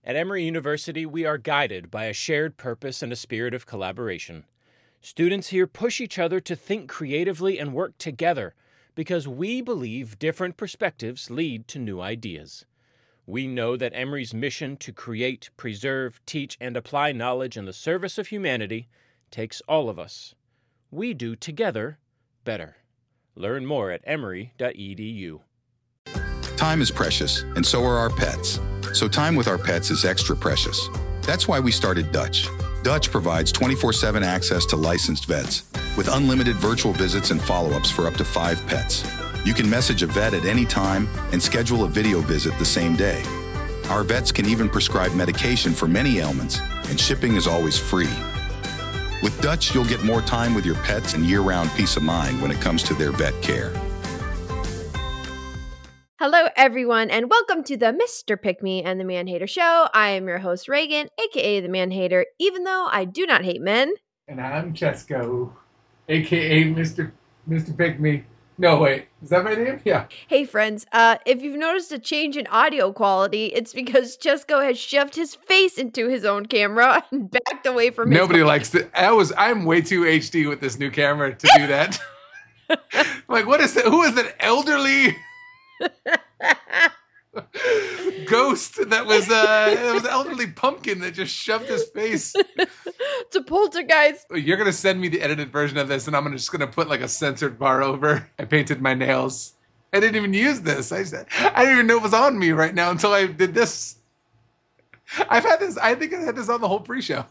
At Emory University, we are guided by a shared purpose and a spirit of collaboration. Students here push each other to think creatively and work together because we believe different perspectives lead to new ideas. We know that Emory's mission to create, preserve, teach, and apply knowledge in the service of humanity takes all of us. We do together better. Learn more at emory.edu. Time is precious, and so are our pets. So time with our pets is extra precious. That's why we started Dutch. Dutch provides 24/7 access to licensed vets with unlimited virtual visits and follow-ups for up to 5 pets. You can message a vet at any time and schedule a video visit the same day. Our vets can even prescribe medication for many ailments, and shipping is always free. With Dutch, you'll get more time with your pets and year-round peace of mind when it comes to their vet care. Hello, everyone, and welcome to the Mr. Pick Me and the Man Hater Show. I am your host, Reagan, aka the Man Hater, even though I do not hate men. And I'm Chesko, aka Mr. Pick Me. No, wait, is that my name? Yeah. Hey, friends, if you've noticed a change in audio quality, it's because Chesko has shoved his face into his own camera and backed away from Nobody likes it. I'm way too HD with this new camera to do that. Like, what is that? Who is that elderly ghost that was it was an elderly pumpkin that just shoved his face? It's a poltergeist. You're gonna send me the edited version of this, and I'm just gonna put like a censored bar over. I painted my nails. I didn't even use this. I didn't even know it was on me right now until I did this. I've had this. I think I had this on the whole pre-show.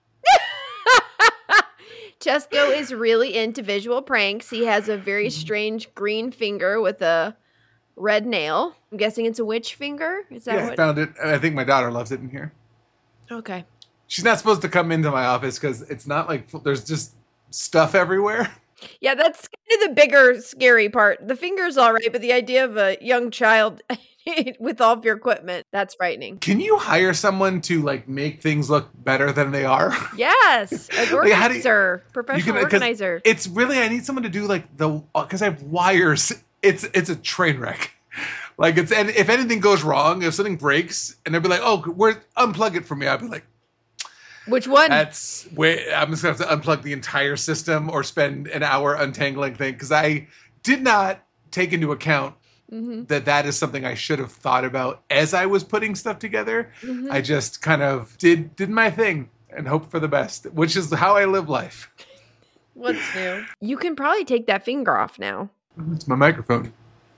Chesko is really into visual pranks. He has a very strange green finger with a red nail. I'm guessing it's a witch finger. Is that what? I found it. I think my daughter loves it in here. Okay. She's not supposed to come into my office because it's not like there's just stuff everywhere. Yeah, that's kind of the bigger scary part. The finger's all right, but the idea of a young child with all of your equipment, that's frightening. Can you hire someone to like make things look better than they are? Yes, an organizer, professional organizer. It's really, I need someone to do like because I have wires. It's a train wreck. Like and if anything goes wrong, if something breaks, and they'll be like, "Oh, unplug it for me," I'll be like, "Which one?" I'm just gonna have to unplug the entire system or spend an hour untangling thing because I did not take into account that is something I should have thought about as I was putting stuff together. I just kind of did my thing and hope for the best, which is how I live life. What's new? You can probably take that finger off now. It's my microphone.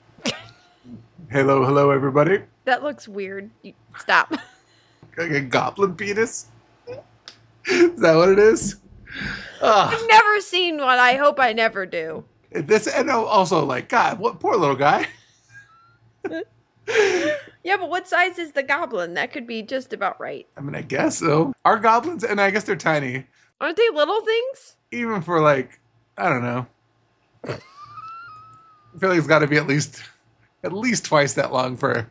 Hello, everybody. That looks weird. Stop. Like a goblin penis? Is that what it is? I've never seen one. I hope I never do. And also, like, God, what poor little guy. Yeah, but what size is the goblin? That could be just about right. I mean, I guess so. Our goblins, and I guess they're tiny. Aren't they little things? Even for like, I don't know. I feel like it's got to be at least twice that long for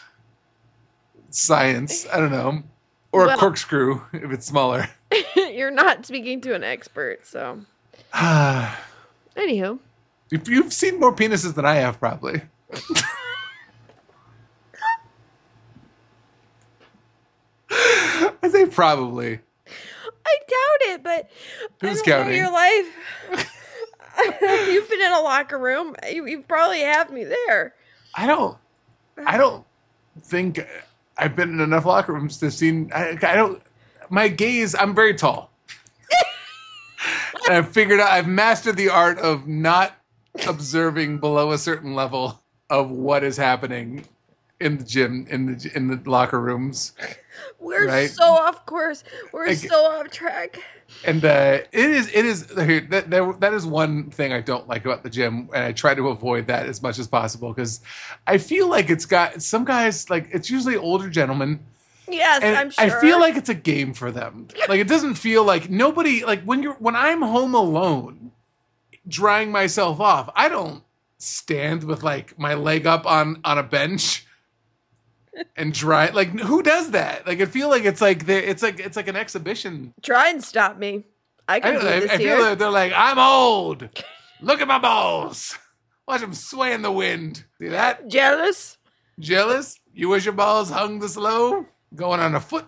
science. I don't know. Or a corkscrew if it's smaller. You're not speaking to an expert, so. Anywho. If you've seen more penises than I have, probably. I say probably. I doubt it, but who's I don't counting? know your life. You've been in a locker room. You probably have me there. I don't think I've been in enough locker rooms to see. My gaze. I'm very tall, and I've mastered the art of not observing below a certain level of what is happening in the gym, in the locker rooms. We're so off course. We're so off track. And it is that is one thing I don't like about the gym, and I try to avoid that as much as possible because I feel like it's got some guys, like it's usually older gentlemen. Yes, and I'm sure. I feel like it's a game for them. Like it doesn't feel like nobody, like when I'm home alone drying myself off, I don't stand with like my leg up on a bench and dry. Like who does that? Like I feel like it's like an exhibition. Try and stop me. I feel like they're like, I'm old. Look at my balls. Watch them sway in the wind. See that? Jealous? Jealous? You wish your balls hung this low? going on a foot.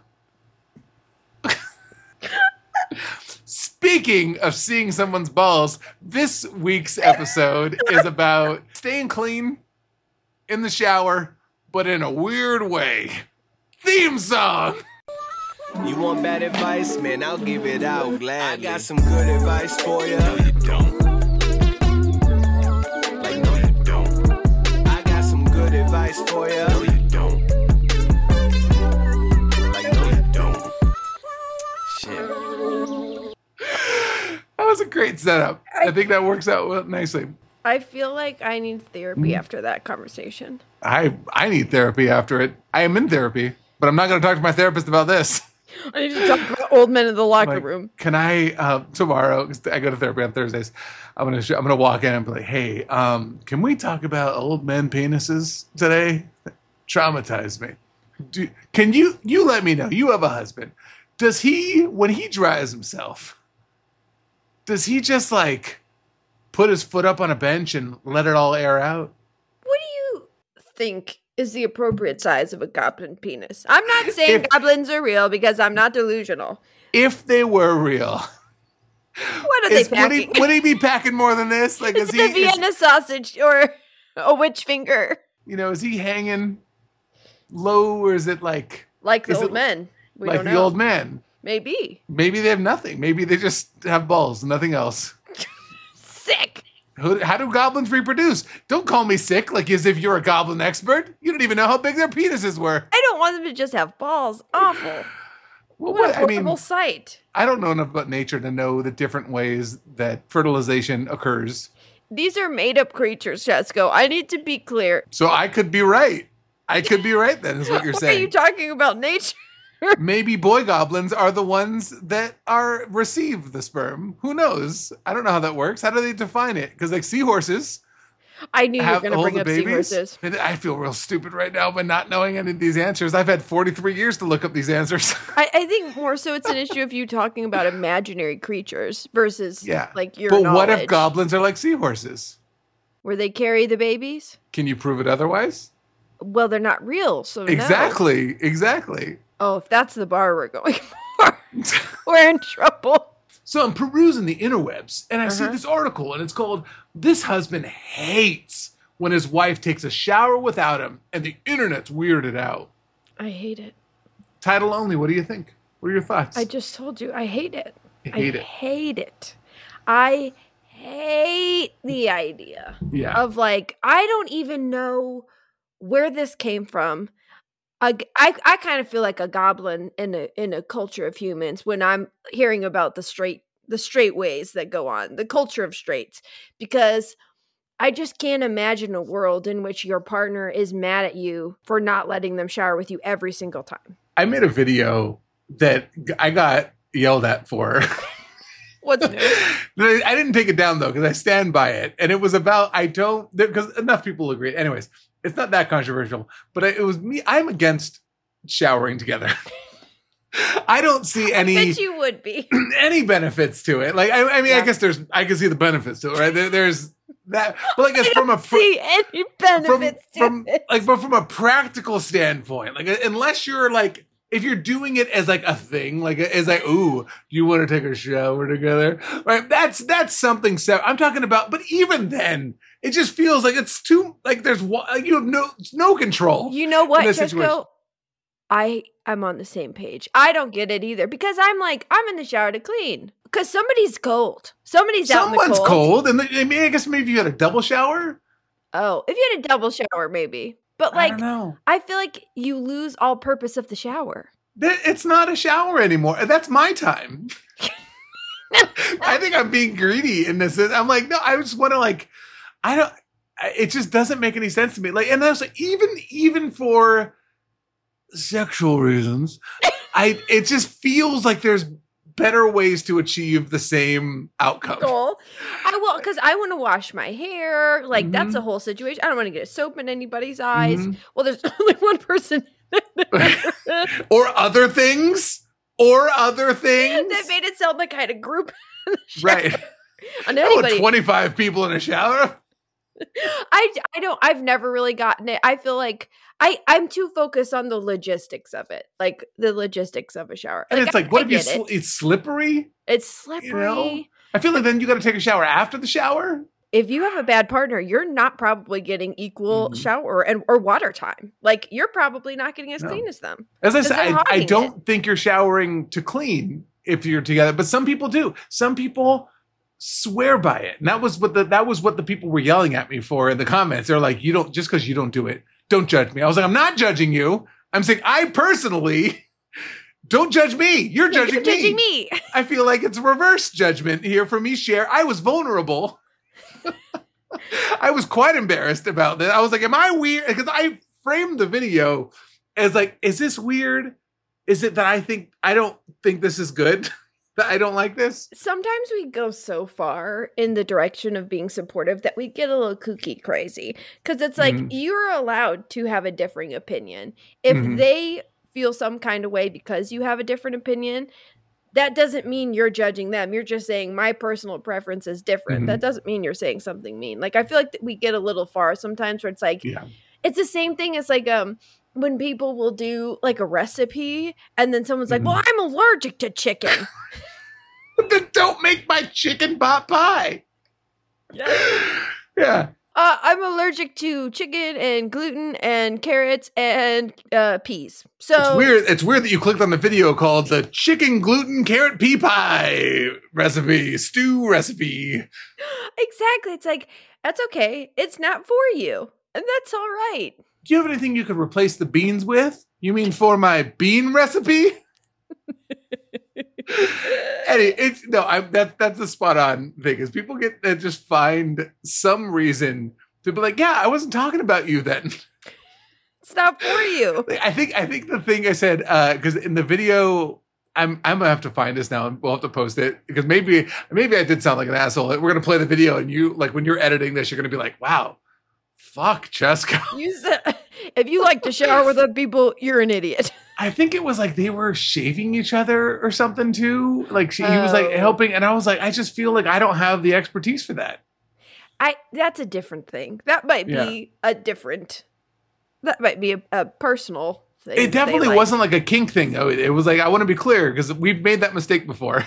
Speaking of seeing someone's balls, this week's episode is about staying clean in the shower, but in a weird way. Theme song! You want bad advice? Man, I'll give it out gladly. I got some good advice for you. No, you don't. Like, no, you don't. I got some good advice for you. No, you don't. Like, no, you don't. Shit. That was a great setup. I think that works out well, nicely. I feel like I need therapy after that conversation. I need therapy after it. I am in therapy, but I'm not going to talk to my therapist about this. I need to talk about old men in the locker Like, room. Can I tomorrow? 'Cause I go to therapy on Thursdays. I'm gonna walk in and be like, "Hey, can we talk about old men penises today? Traumatized me. Can you let me know? You have a husband. Does he, when he dries himself, does he just like put his foot up on a bench and let it all air out? What do you think is the appropriate size of a goblin penis? I'm not saying goblins are real because I'm not delusional. If they were real." What are they packing? Would he be packing more than this? Like, Is it a Vienna sausage or a witch finger? is he hanging low, or is it like the old men? We like don't the know. old men? Maybe. Maybe they have nothing. Maybe they just have balls, nothing else. Sick. How do goblins reproduce? Don't call me sick, like as if you're a goblin expert. You don't even know how big their penises were. I don't want them to just have balls. Awful. Well, What a horrible sight. I don't know enough about nature to know the different ways that fertilization occurs. These are made-up creatures, Chesko. I need to be clear. So I could be right. I could be right then, is what you're Why saying. are you talking about nature? Maybe boy goblins are the ones that receive the sperm. Who knows? I don't know how that works. How do they define it? Because like seahorses I knew you were have going to all bring the up babies. seahorses. And I feel real stupid right now by not knowing any of these answers. I've had 43 years to look up these answers. I think more so it's an issue of you talking about imaginary creatures versus like your But knowledge. what if goblins are like seahorses? Where they carry the babies? Can you prove it otherwise? Well, they're not real, so no. Exactly. Oh, if that's the bar we're going for, we're in trouble. So I'm perusing the interwebs, and I see this article, and it's called "This Husband Hates When His Wife Takes a Shower Without Him," and the internet's weirded out. I hate it. Title only. What do you think? What are your thoughts? I just told you, I hate it. You hate it. Hate it. I hate the idea of like, I don't even know where this came from. I kind of feel like a goblin in a culture of humans when I'm hearing about the straight ways that go on, the culture of straights, because I just can't imagine a world in which your partner is mad at you for not letting them shower with you every single time. I made a video that I got yelled at for. What's new? I didn't take it down though, because I stand by it. And it was about, because enough people agree. Anyways, it's not that controversial, but it was me. I'm against showering together. I don't see any. I bet you would be. Any benefits to it. Like, I mean, I guess I can see the benefits to it, right? There's that, but like, it's from a see any benefits to it. Like, but from a practical standpoint, like, unless you're like, if you're doing it as like a thing, like as like, ooh, do you want to take a shower together? Right? That's something. I'm talking about, but even then, it just feels like it's too, like you have no control. You know what, situation. Chesko? I'm on the same page. I don't get it either because I'm in the shower to clean because somebody's cold. Someone's out in the cold. Someone's cold, and I mean, I guess maybe you had a double shower. Oh, if you had a double shower, maybe. But like, I don't know. I feel like you lose all purpose of the shower. It's not a shower anymore. That's my time. I think I'm being greedy in this. I'm like, no, I just want to like, it just doesn't make any sense to me. Like, and that's like, even for sexual reasons, it just feels like there's better ways to achieve the same outcome. Cool. Because I want to wash my hair. Like, that's a whole situation. I don't want to get a soap in anybody's eyes. Well, there's only one person. Or other things. That made it sound like I had a group in the shower. Right. On I anybody. want 25 people in a shower. I've never really gotten it. I feel like I'm too focused on the logistics of it. Like the logistics of a shower. And like, it's like, what if it's slippery? It's slippery. You know? I feel like then you got to take a shower after the shower. If you have a bad partner, you're not probably getting equal shower or water time. Like you're probably not getting as clean as them. As I said, I don't think you're showering to clean if you're together, but some people do. Some people swear by it. And that was what the people were yelling at me for in the comments. They're like, just because you don't do it, don't judge me. I was like, I'm not judging you. I'm saying I personally don't judge me. You're judging me. I feel like it's reverse judgment here for me, Cher. I was vulnerable. I was quite embarrassed about that. I was like, am I weird? Because I framed the video as like, is this weird? Is it that I don't think this is good? That I don't like this? Sometimes we go so far in the direction of being supportive that we get a little kooky crazy. Because it's like, you're allowed to have a differing opinion. If they feel some kind of way because you have a different opinion, that doesn't mean you're judging them. You're just saying my personal preference is different. That doesn't mean you're saying something mean. Like, I feel like we get a little far sometimes where it's like, it's the same thing as like, when people will do like a recipe and then someone's like, well, I'm allergic to chicken. Then don't make my chicken pot pie. Yeah. I'm allergic to chicken and gluten and carrots and peas. So it's weird that you clicked on the video called the chicken gluten carrot pea pie stew recipe. Exactly. It's like, that's okay. It's not for you. And that's all right. Do you have anything you could replace the beans with? You mean for my bean recipe? Eddie, that's the spot on thing is people just find some reason to be like, yeah, I wasn't talking about you then. It's not for you. I think the thing I said, because in the video, I'm gonna have to find this now and we'll have to post it because maybe I did sound like an asshole. We're gonna play the video and you like when you're editing this, you're gonna be like, wow, fuck Cheska. If you like to shower with other people, you're an idiot. I think it was like they were shaving each other or something too. Like he was like helping, and I was like, I just feel like I don't have the expertise for that. That's a different thing. That might be That might be a personal thing. It definitely wasn't like a kink thing though. It was like I want to be clear because we've made that mistake before.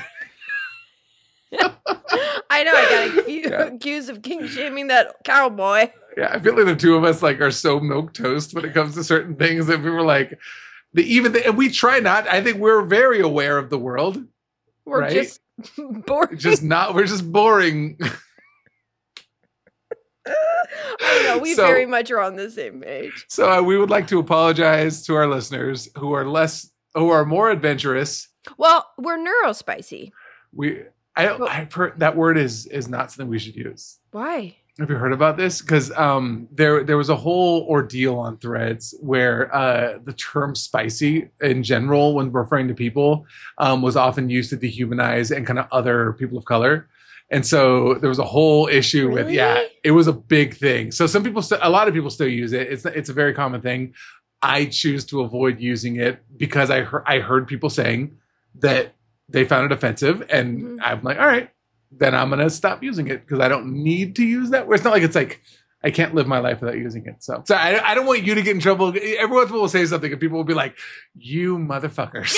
I know. I got accused of kink shaming that cowboy. Yeah, I feel like the two of us like are so milquetoast when it comes to certain things that we were like. And we try not. I think we're very aware of the world. We're just boring. We're just boring. I know. We very much are on the same page. So we would like to apologize to our listeners who are more adventurous. Well, we're neurospicy. I've heard that word is not something we should use. Why? Have you heard about this? Because there was a whole ordeal on Threads where the term spicy in general, when referring to people, was often used to dehumanize and kind of other people of color. And so there was a whole issue with, it was a big thing. So a lot of people still use it. It's a very common thing. I choose to avoid using it because I heard people saying that they found it offensive. And I'm like, all right. Then I'm going to stop using it because I don't need to use that. It's not like it's like I can't live my life without using it. So I don't want you to get in trouble. Every once in a while we'll say something and people will be like, you motherfuckers.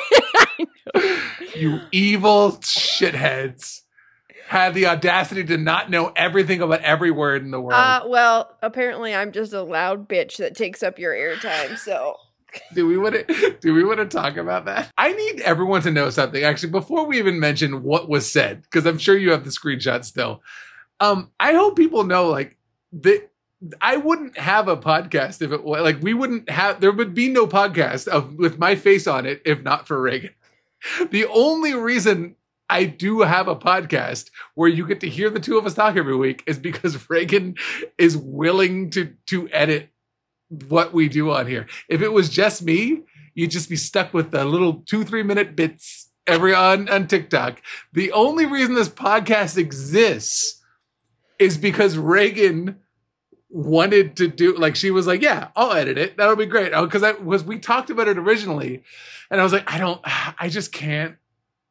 You evil shitheads had the audacity to not know everything about every word in the world. Well, apparently I'm just a loud bitch that takes up your airtime, so... Do we want to talk about that? I need everyone to know something. Actually, before we even mention what was said, because I'm sure you have the screenshot still. I hope people know, like, that I wouldn't have a podcast if it was like there would be no podcast with my face on it if not for Reagan. The only reason I do have a podcast where you get to hear the two of us talk every week is because Reagan is willing to edit what we do on here. If it was just me, you'd just be stuck with the little 2-3 minute bits on TikTok. The only reason this podcast exists is because Reagan wanted to do, like, she was like, yeah, I'll edit it. That'll be great. Because we talked about it originally and I was like, I just can't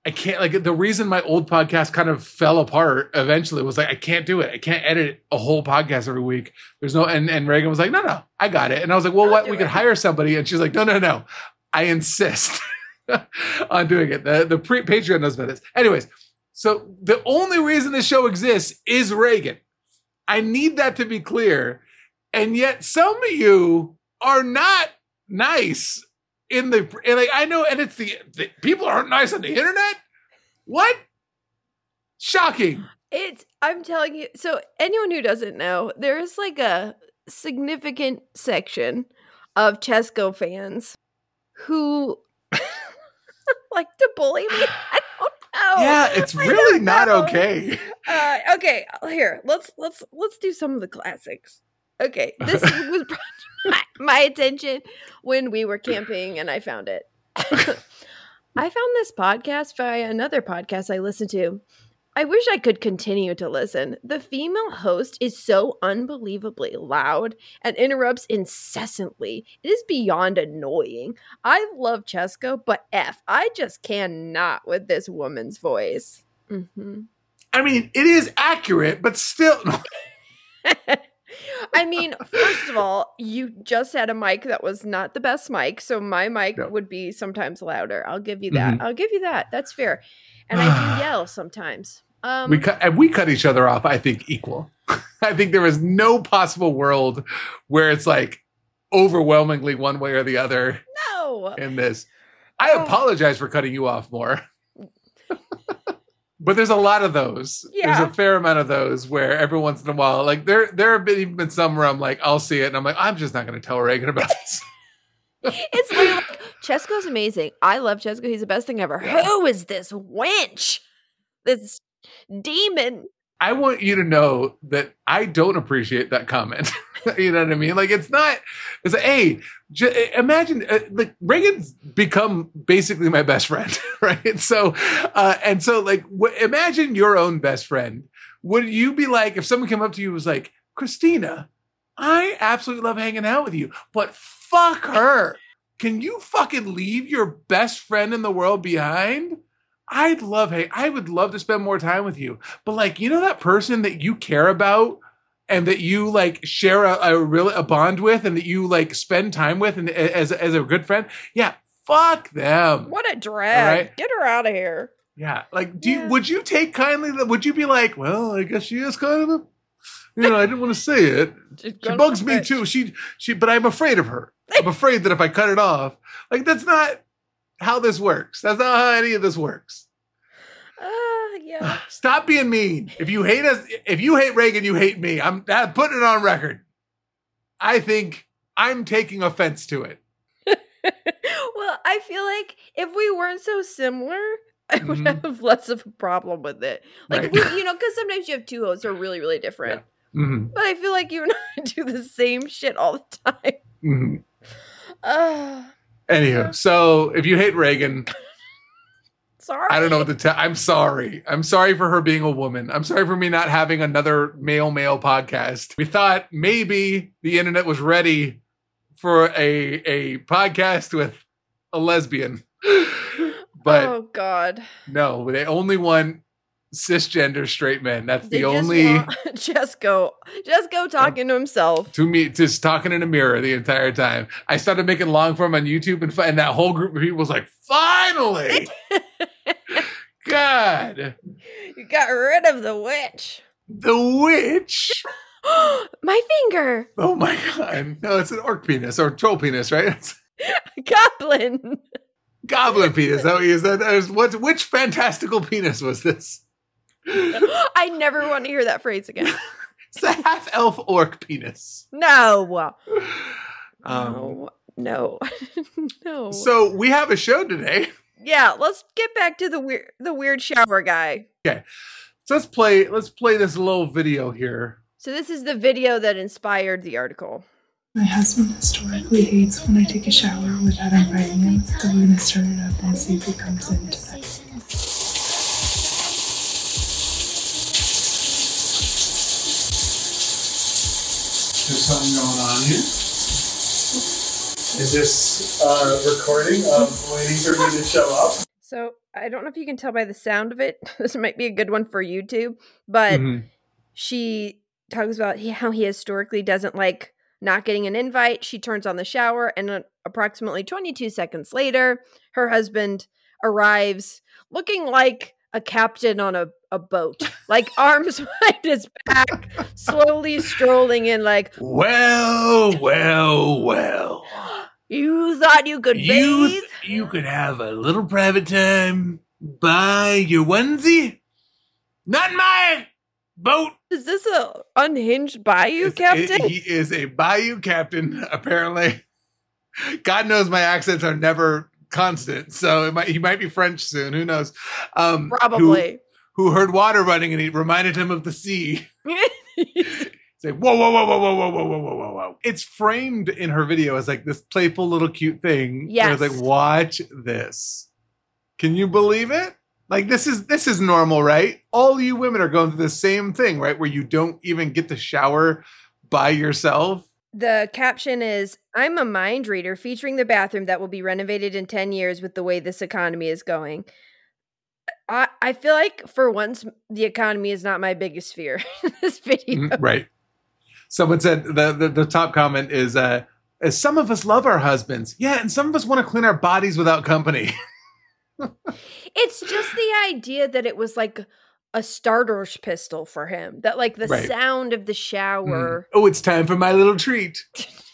I can't, like, the reason my old podcast kind of fell apart eventually was like, I can't do it. I can't edit a whole podcast every week. There's no, and Reagan was like, no, I got it. And I was like, well, what? We could hire somebody. And she's like, no. I insist on doing it. The Patreon knows about this. Anyways, so the only reason this show exists is Reagan. I need that to be clear. And yet some of you are not nice and like, I know, and it's the people aren't nice on the internet. What? Shocking. I'm telling you. So anyone who doesn't know, there is like a significant section of Chesco fans who like to bully me. I don't know. Yeah, it's really not okay. Okay, here. Let's do some of the classics. Okay, this was brought to my attention when we were camping, and I found it. I found this podcast via another podcast I listened to. I wish I could continue to listen. The female host is so unbelievably loud and interrupts incessantly. It is beyond annoying. I love Chesco, but I just cannot with this woman's voice. Mm-hmm. I mean, it is accurate, but still... I mean, first of all, you just had a mic that was not the best mic, so my mic would be sometimes louder. I'll give you that. Mm-hmm. I'll give you that. That's fair. And I do yell sometimes. We cut each other off, I think, equal. I think there is no possible world where it's like overwhelmingly one way or the other. No. In this. I apologize for cutting you off more. But there's a lot of those. Yeah. There's a fair amount of those where every once in a while, like there have been some where I'm like, I'll see it. And I'm like, I'm just not going to tell Reagan about this. It's like, Chesco's amazing. I love Chesco. He's the best thing ever. Who is this wench? This demon. I want you to know that I don't appreciate that comment. You know what I mean? Like, it's like, hey, imagine, like, Reagan's become basically my best friend, right? So, like, imagine your own best friend. Would you be like, if someone came up to you and was like, Christina, I absolutely love hanging out with you, but fuck her. Can you fucking leave your best friend in the world behind? I would love to spend more time with you. But like, you know, that person that you care about and that you like share a bond with and that you like spend time with and as a good friend. Yeah. Fuck them. What a drag. Right? Get her out of here. Yeah. Like, would you take kindly that? Would you be like, well, I guess she is kind of a, you know, I didn't want to say it. She bugs me too. But I'm afraid of her. I'm afraid that if I cut it off, like, that's not how this works. That's not how any of this works. Yeah. Stop being mean. If you hate us, if you hate Reagan, you hate me. I'm putting it on record. I think I'm taking offense to it. Well, I feel like if we weren't so similar, I would have less of a problem with it. Like, right. Because sometimes you have two hosts who are really, really different. Yeah. Mm-hmm. But I feel like you and I do the same shit all the time. Mm-hmm. Anywho, so if you hate Reagan... Sorry. I don't know what to tell. I'm sorry. I'm sorry for her being a woman. I'm sorry for me not having another male podcast. We thought maybe the internet was ready for a podcast with a lesbian. But oh God. No, they only want cisgender straight men. That's the only Chesco talking to himself. To me, just talking in a mirror the entire time. I started making long form on YouTube and that whole group of people was like, finally. God. You got rid of the witch. The witch? My finger. Oh my God. No, it's an orc penis or troll penis, right? Goblin. Goblin penis. Which fantastical penis was this? I never want to hear that phrase again. It's a half-elf orc penis. No. No. So we have a show today. Yeah, let's get back to the weird shower guy. Okay. So let's play this little video here. So this is the video that inspired the article. My husband historically hates when I take a shower without inviting him, so we're gonna start it up and see if he comes in today. There's something going on here. Is this recording of waiting for me to show up? So I don't know if you can tell by the sound of it. This might be a good one for YouTube, but she talks about how he historically doesn't like not getting an invite. She turns on the shower, and approximately 22 seconds later, her husband arrives looking like a captain on a boat, like arms behind his back, slowly strolling in like, well. You thought you could bathe? You could have a little private time by your onesie? Not my boat. Is this a unhinged bayou captain? He is a bayou captain, apparently. God knows my accents are never constant, so he might be French soon. Who knows? Probably. Who heard water running and it reminded him of the sea. It's like, whoa. It's framed in her video as like this playful little cute thing. Yes. And it's like, watch this. Can you believe it? Like, this is normal, right? All you women are going through the same thing, right? Where you don't even get to shower by yourself. The caption is, I'm a mind reader featuring the bathroom that will be renovated in 10 years with the way this economy is going. I feel like for once, the economy is not my biggest fear in this video. Right. Someone said the top comment is, some of us love our husbands. Yeah, and some of us want to clean our bodies without company. It's just the idea that it was like a starter's pistol for him. That like the sound of the shower. Oh, it's time for my little treat.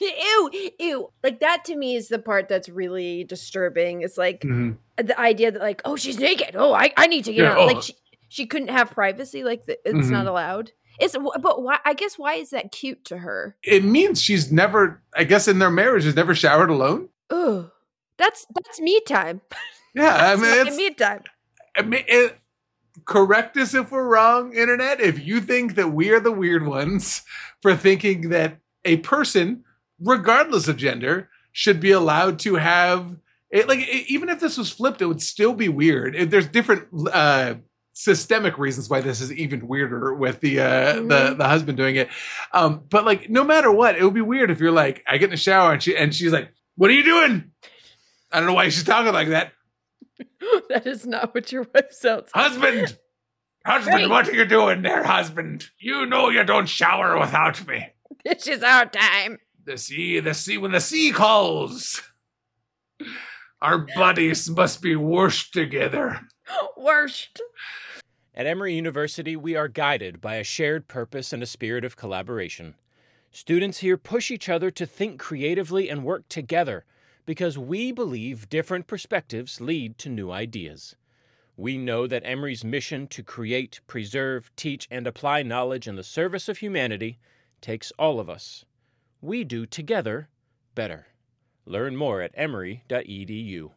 Ew. Like that to me is the part that's really disturbing. It's like the idea that like, oh, she's naked. Oh, I need to get out. Like she couldn't have privacy. Like it's not allowed. But why? I guess why is that cute to her? It means she's never, I guess in their marriage, has never showered alone. Oh, that's me time. Yeah, I mean, it's me time. I mean, correct us if we're wrong, internet. If you think that we are the weird ones for thinking that a person, regardless of gender, should be allowed to have it, like even if this was flipped, it would still be weird. There's different systemic reasons why this is even weirder with the husband doing it. But like, no matter what, it would be weird if you're like, I get in the shower and she's like, "What are you doing?" I don't know why she's talking like that. That is not what your wife sounds like. Husband, what are you doing there, husband? You know you don't shower without me. This is our time. The sea, when the sea calls. Our bodies must be washed together. Worst. At Emory University, we are guided by a shared purpose and a spirit of collaboration. Students here push each other to think creatively and work together because we believe different perspectives lead to new ideas. We know that Emory's mission to create, preserve, teach, and apply knowledge in the service of humanity takes all of us. We do together better. Learn more at emory.edu.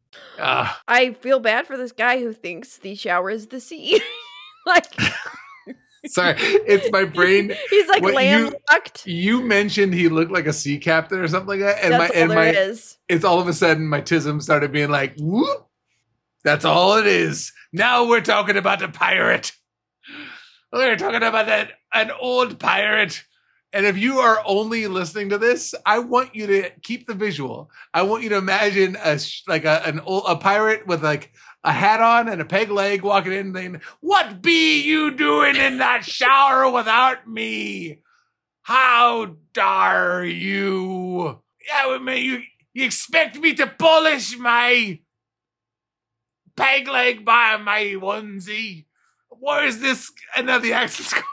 I feel bad for this guy who thinks the shower is the sea. Like, sorry, it's my brain. He's like landlocked. You mentioned he looked like a sea captain or something like that, and That's it's all of a sudden my tism started being like, whoop. That's all it is. Now we're talking about a pirate. We're talking about an old pirate. And if you are only listening to this, I want you to keep the visual. I want you to imagine a pirate with like a hat on and a peg leg walking in saying, "What be you doing in that shower without me? How dare you? Yeah, you expect me to polish my peg leg by my onesie? Where is this?" And now the accent's going.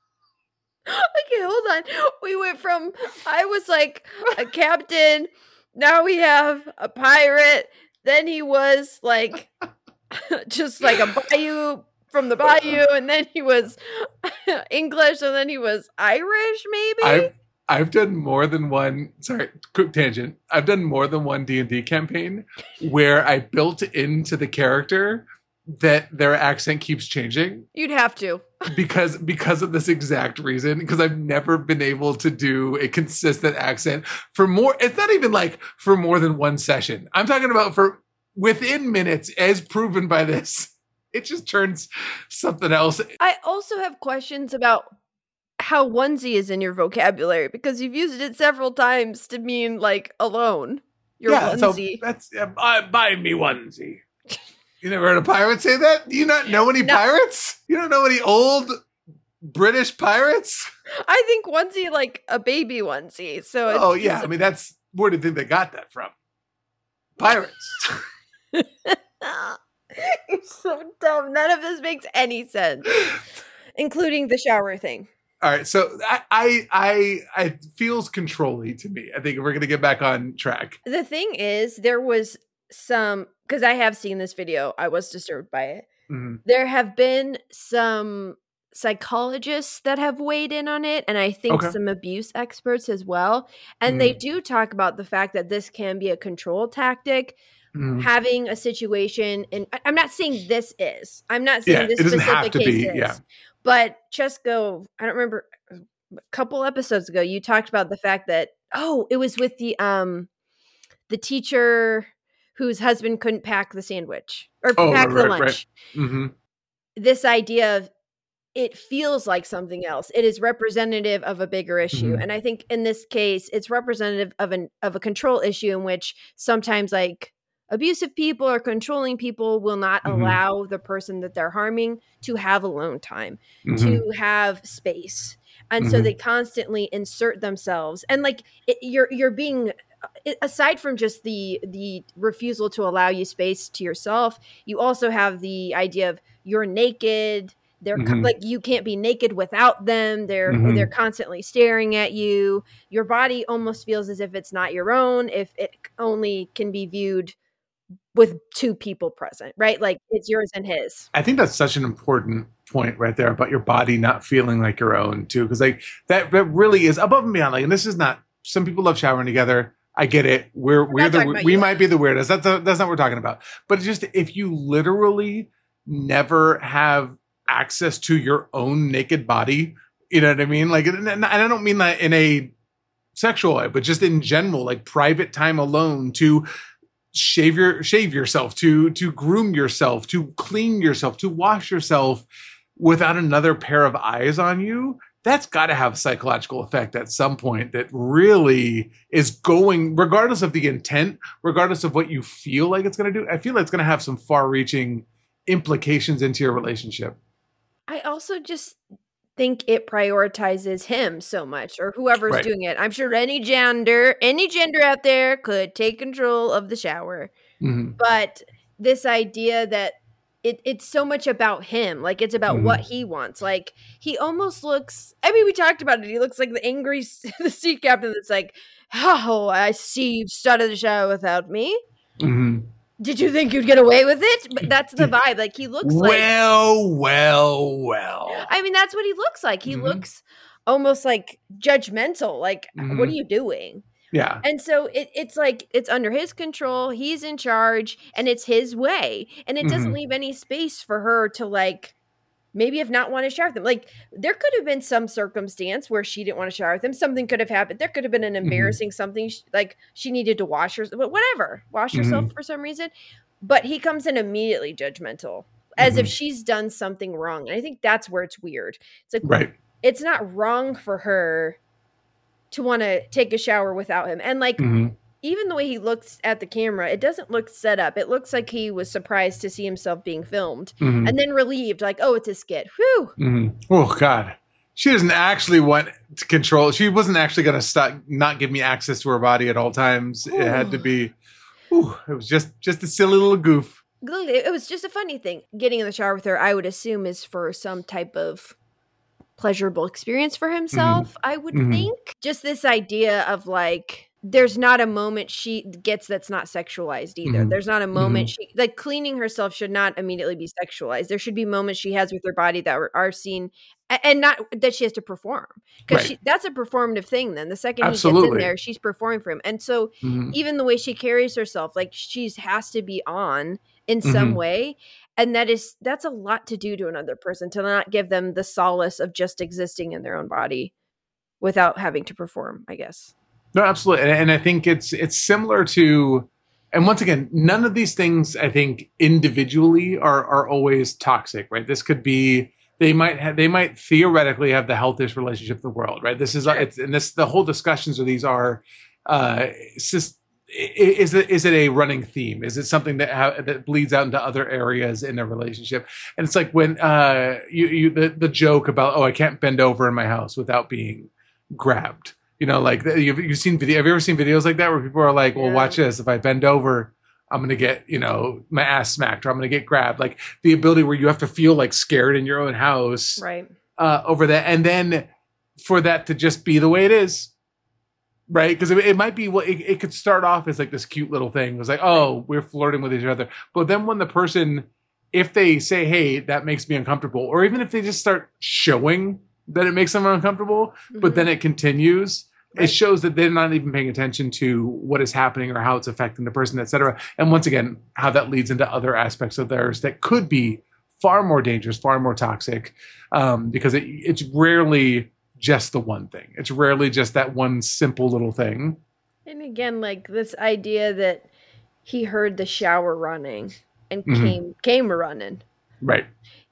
Okay, hold on. We went from, I was like a captain, now we have a pirate, then he was like just like a bayou from the bayou, and then he was English, and then he was Irish, maybe? I've done more than one, sorry, quick tangent. I've done more than one D&D campaign where I built into the character that their accent keeps changing. You'd have to. because of this exact reason, because I've never been able to do a consistent accent for more, it's not even like for more than one session. I'm talking about for within minutes, as proven by this. It just turns something else. I also have questions about how onesie is in your vocabulary, because you've used it several times to mean like alone. Your onesie. So that's buy me onesie. You never heard a pirate say that? Do you not know any pirates? You don't know any old British pirates? I think onesie like a baby onesie. So oh yeah, I mean that's where do you think they got that from? Pirates. You're so dumb. None of this makes any sense, including the shower thing. All right, so I feels controlly to me. I think we're gonna get back on track. The thing is, there was some, because I have seen this video, I was disturbed by it. Mm-hmm. There have been some psychologists that have weighed in on it, and I think some abuse experts as well. And they do talk about the fact that this can be a control tactic. Having a situation, and I'm not saying this is. I'm not saying this specific case is. But Chesko, I don't remember, a couple episodes ago, you talked about the fact that it was with the teacher whose husband couldn't pack the sandwich or pack the lunch. Right. Mm-hmm. This idea of it feels like something else. It is representative of a bigger issue. Mm-hmm. And I think in this case, it's representative of a control issue in which sometimes like abusive people or controlling people will not allow the person that they're harming to have alone time, to have space. And so they constantly insert themselves. And like you're being, aside from just the refusal to allow you space to yourself, you also have the idea of you're naked. They're like, you can't be naked without them. They're constantly staring at you. Your body almost feels as if it's not your own, if it only can be viewed with two people present, right? Like it's yours and his. I think that's such an important point right there about your body not feeling like your own too. Cause like that really is above and beyond. Like, and this is not, some people love showering together. I get it. We might be the weirdest. That's not what we're talking about. But it's just, if you literally never have access to your own naked body, you know what I mean? Like, and I don't mean that in a sexual way, but just in general, like private time alone to shave yourself, to groom yourself, to clean yourself, to wash yourself without another pair of eyes on you. That's got to have a psychological effect at some point that really is going, regardless of the intent, regardless of what you feel like it's going to do. I feel like it's going to have some far-reaching implications into your relationship. I also just think it prioritizes him so much, or whoever's doing it. I'm sure any gender out there could take control of the shower. But this idea that it's so much about him, like it's about what he wants. Like he almost looks, I mean, we talked about it. He looks like the angry the sea captain that's like, oh, I see you've started the shower without me. Did you think you'd get away with it? But that's the vibe. Like he looks like, well. I mean, that's what he looks like. He looks almost like judgmental. Like, what are you doing? Yeah. And so it's like, it's under his control. He's in charge and it's his way. And it doesn't leave any space for her to like, maybe have not want to shower with him. Like there could have been some circumstance where she didn't want to shower with him. Something could have happened. There could have been an embarrassing something, like she needed to wash herself, whatever, wash herself for some reason. But he comes in immediately judgmental, as if she's done something wrong. And I think that's where it's weird. It's like, it's not wrong for her to want to take a shower without him. And like, even the way he looks at the camera, it doesn't look set up. It looks like he was surprised to see himself being filmed and then relieved, like, oh, it's a skit. Whew. Oh, God. She doesn't actually want to control. She wasn't actually going to not give me access to her body at all times. It had to be, it was just a silly little goof. It was just a funny thing. Getting in the shower with her, I would assume, is for some type of pleasurable experience for himself, I would think. Just this idea of like, there's not a moment she gets that's not sexualized either. There's not a moment she, like cleaning herself should not immediately be sexualized. There should be moments she has with her body that are seen, and not that she has to perform, because that's a performative thing. Then the second he gets in there, she's performing for him. And so even the way she carries herself, like she has to be on in some way. And that's a lot to do to another person, to not give them the solace of just existing in their own body without having to perform, I guess. No, absolutely. And I think it's similar to, and once again, none of these things I think individually are always toxic, right? This could be, they might theoretically have the healthiest relationship in the world, right? This is, the whole discussions of these are is it a running theme? Is it something that bleeds out into other areas in a relationship? And it's like when the joke about, oh, I can't bend over in my house without being grabbed. Like you've seen video. Have you ever seen videos like that where people are like, well, watch this. If I bend over, I'm going to get, my ass smacked, or I'm going to get grabbed. Like the ability where you have to feel like scared in your own house, right? Over that. And then for that to just be the way it is. Right. Because it might be it could start off as like this cute little thing. It was like, oh, we're flirting with each other. But then when the person, if they say, hey, that makes me uncomfortable, or even if they just start showing that it makes them uncomfortable, but then it continues, it shows that they're not even paying attention to what is happening or how it's affecting the person, et cetera. And once again, how that leads into other aspects of theirs that could be far more dangerous, far more toxic, because it's rarely just the one thing. It's rarely just that one simple little thing. And again, like this idea that he heard the shower running and came running. Right.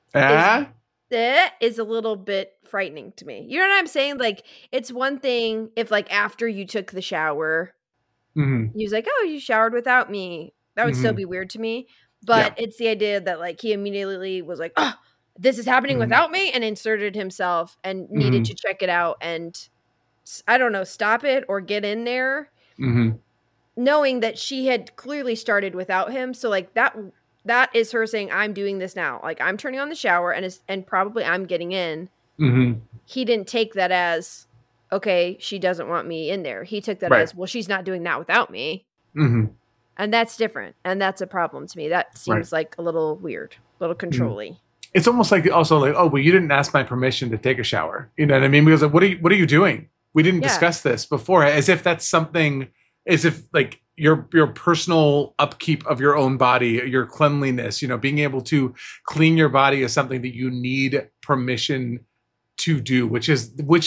That is a little bit frightening to me. You know what I'm saying? Like, it's one thing if, like, after you took the shower, he was like, oh, you showered without me. That would still be weird to me. But it's the idea that, like, he immediately was like, oh, this is happening without me, and inserted himself and needed to check it out and, I don't know, stop it or get in there, knowing that she had clearly started without him. So, like, that is her saying, I'm doing this now. Like, I'm turning on the shower and probably I'm getting in. He didn't take that as, okay, she doesn't want me in there. He took that as, well, she's not doing that without me. And that's different. And that's a problem to me. That seems like a little weird, a little controlly. It's almost like also like, oh, well, you didn't ask my permission to take a shower. You know what I mean? Because like, what are you doing? We didn't discuss this before. As if that's something, as if like your personal upkeep of your own body, your cleanliness, being able to clean your body is something that you need permission to do, that's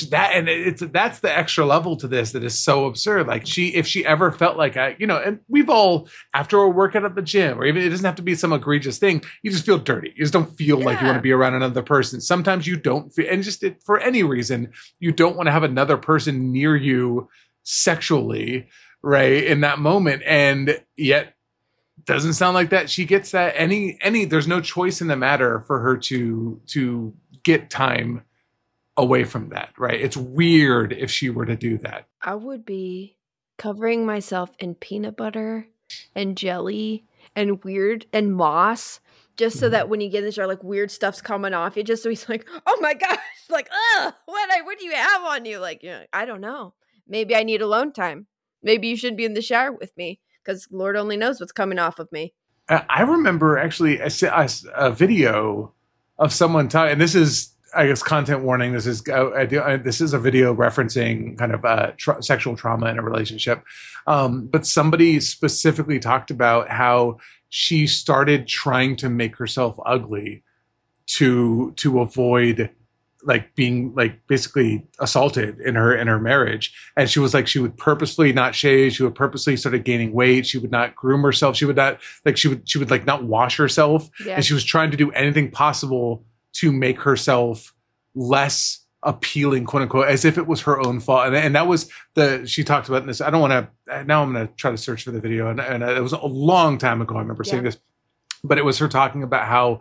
the extra level to this that is so absurd. Like if she ever felt like and we've all, after a workout at the gym, or even it doesn't have to be some egregious thing, you just feel dirty. You just don't feel like you want to be around another person. Sometimes you don't feel, and just for any reason, you don't want to have another person near you sexually, right, in that moment. And yet doesn't sound like that she gets that there's no choice in the matter for her to get time away from that, right? It's weird if she were to do that. I would be covering myself in peanut butter and jelly and weird and moss, just so that when you get in the shower, like weird stuff's coming off you, just so he's like, oh my gosh, like, what do you have on you? Like, I don't know. Maybe I need alone time. Maybe you shouldn't be in the shower with me, because Lord only knows what's coming off of me. I remember actually a video of someone talking, and this is, I guess, content warning. This is a video referencing kind of sexual trauma in a relationship. But somebody specifically talked about how she started trying to make herself ugly to avoid like being like basically assaulted in her marriage. And she was like, she would purposely not shave. She would purposely started gaining weight. She would not groom herself. She would not like, she would like not wash herself. Yeah. And she was trying to do anything possible to make herself less appealing, quote unquote, as if it was her own fault. And that was she talked about this. I don't want to, now I'm going to try to search for the video. And it was a long time ago. I remember seeing this, but it was her talking about how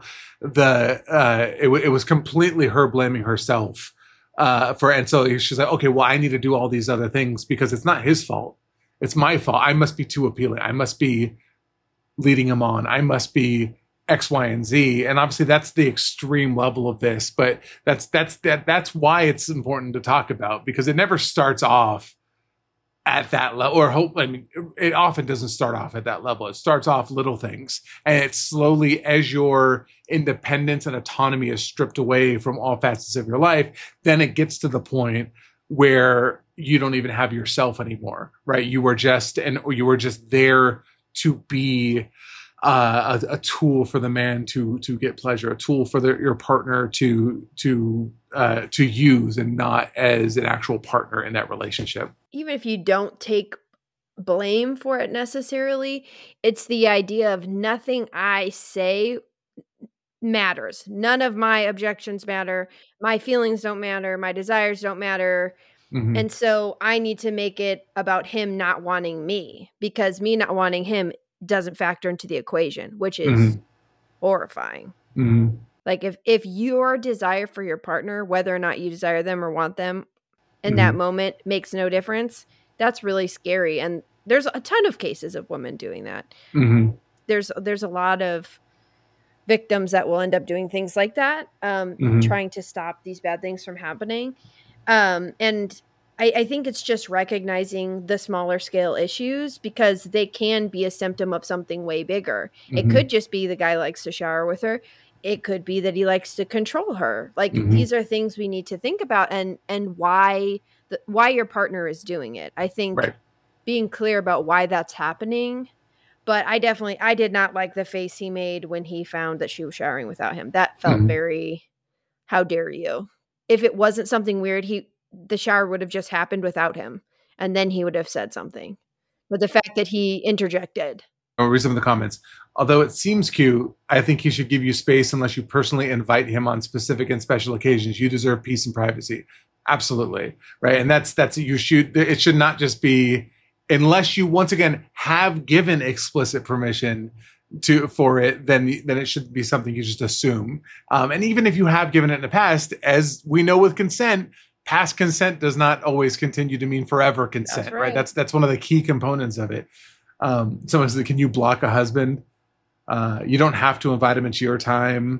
it was completely her blaming herself and so she's like, okay, well, I need to do all these other things because it's not his fault. It's my fault. I must be too appealing. I must be leading him on. I must be X, Y, and Z. And obviously that's the extreme level of this, but that's why it's important to talk about, because it never starts off at that level, it often doesn't start off at that level. It starts off little things, and it's slowly, as your independence and autonomy is stripped away from all facets of your life, then it gets to the point where you don't even have yourself anymore, right? You were just there to be a tool for the man to get pleasure, a tool for your partner to use, and not as an actual partner in that relationship. Even if you don't take blame for it necessarily, it's the idea of nothing I say matters. None of my objections matter. My feelings don't matter. My desires don't matter. Mm-hmm. And so I need to make it about him not wanting me, because me not wanting him doesn't factor into the equation, which is horrifying. Mm-hmm. Like if your desire for your partner, whether or not you desire them or want them in that moment, makes no difference, that's really scary. And there's a ton of cases of women doing that. Mm-hmm. There's a lot of victims that will end up doing things like that, trying to stop these bad things from happening. And I think it's just recognizing the smaller scale issues, because they can be a symptom of something way bigger. It could just be the guy likes to shower with her. It could be that he likes to control her. Like these are things we need to think about, and why your partner is doing it. I think being clear about why that's happening. But I did not like the face he made when he found that she was showering without him. That felt very, how dare you? If it wasn't something weird, the shower would have just happened without him, and then he would have said something. But the fact that he interjected. I'll read some of the comments. Although it seems cute, I think he should give you space unless you personally invite him on specific and special occasions. You deserve peace and privacy. Absolutely. Right. And that's it should not just be, unless you once again have given explicit permission for it, then it should be something you just assume. And even if you have given it in the past, as we know with consent, past consent does not always continue to mean forever consent. That's right. That's one of the key components of it. Someone says, can you block a husband? You don't have to invite him into your time.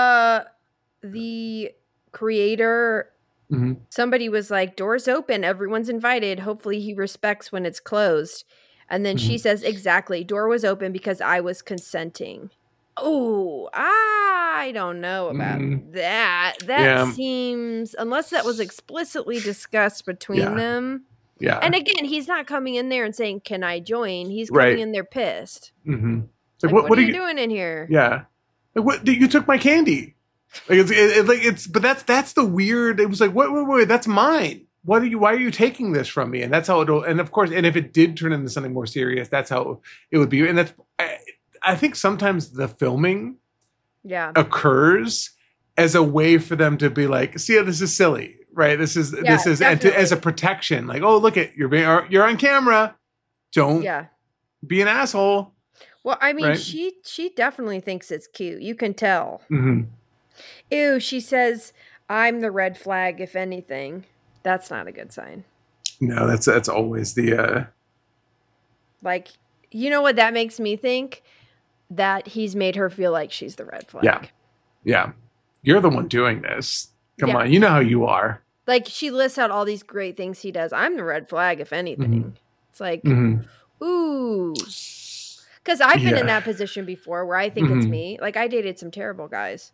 The creator, somebody was like, doors open, everyone's invited. Hopefully he respects when it's closed. And then she says, exactly, door was open because I was consenting. Oh, I don't know about that. That seems, unless that was explicitly discussed between them. Yeah. And again, he's not coming in there and saying, can I join? He's coming in there pissed. Like, what are you doing in here? Yeah. Like, what? You took my candy. But that's the weird. It was like, wait, that's mine. Why are you taking this from me? And that's how it'll, and of course, and if it did turn into something more serious, that's how it would be. And that's, I think sometimes the filming occurs as a way for them to be like, see, this is silly. Right. This is and as a protection, like, oh, look at you're on camera. Don't be an asshole. Well, I mean, she definitely thinks it's cute. You can tell. Ew, she says, I'm the red flag, if anything. That's not a good sign. No, that's always the like, you know what that makes me think? That he's made her feel like she's the red flag. Yeah. You're the one doing this. Come on, you know how you are. Like, she lists out all these great things he does. I'm the red flag, if anything. It's like, ooh. Because I've been in that position before where I think it's me. Like, I dated some terrible guys.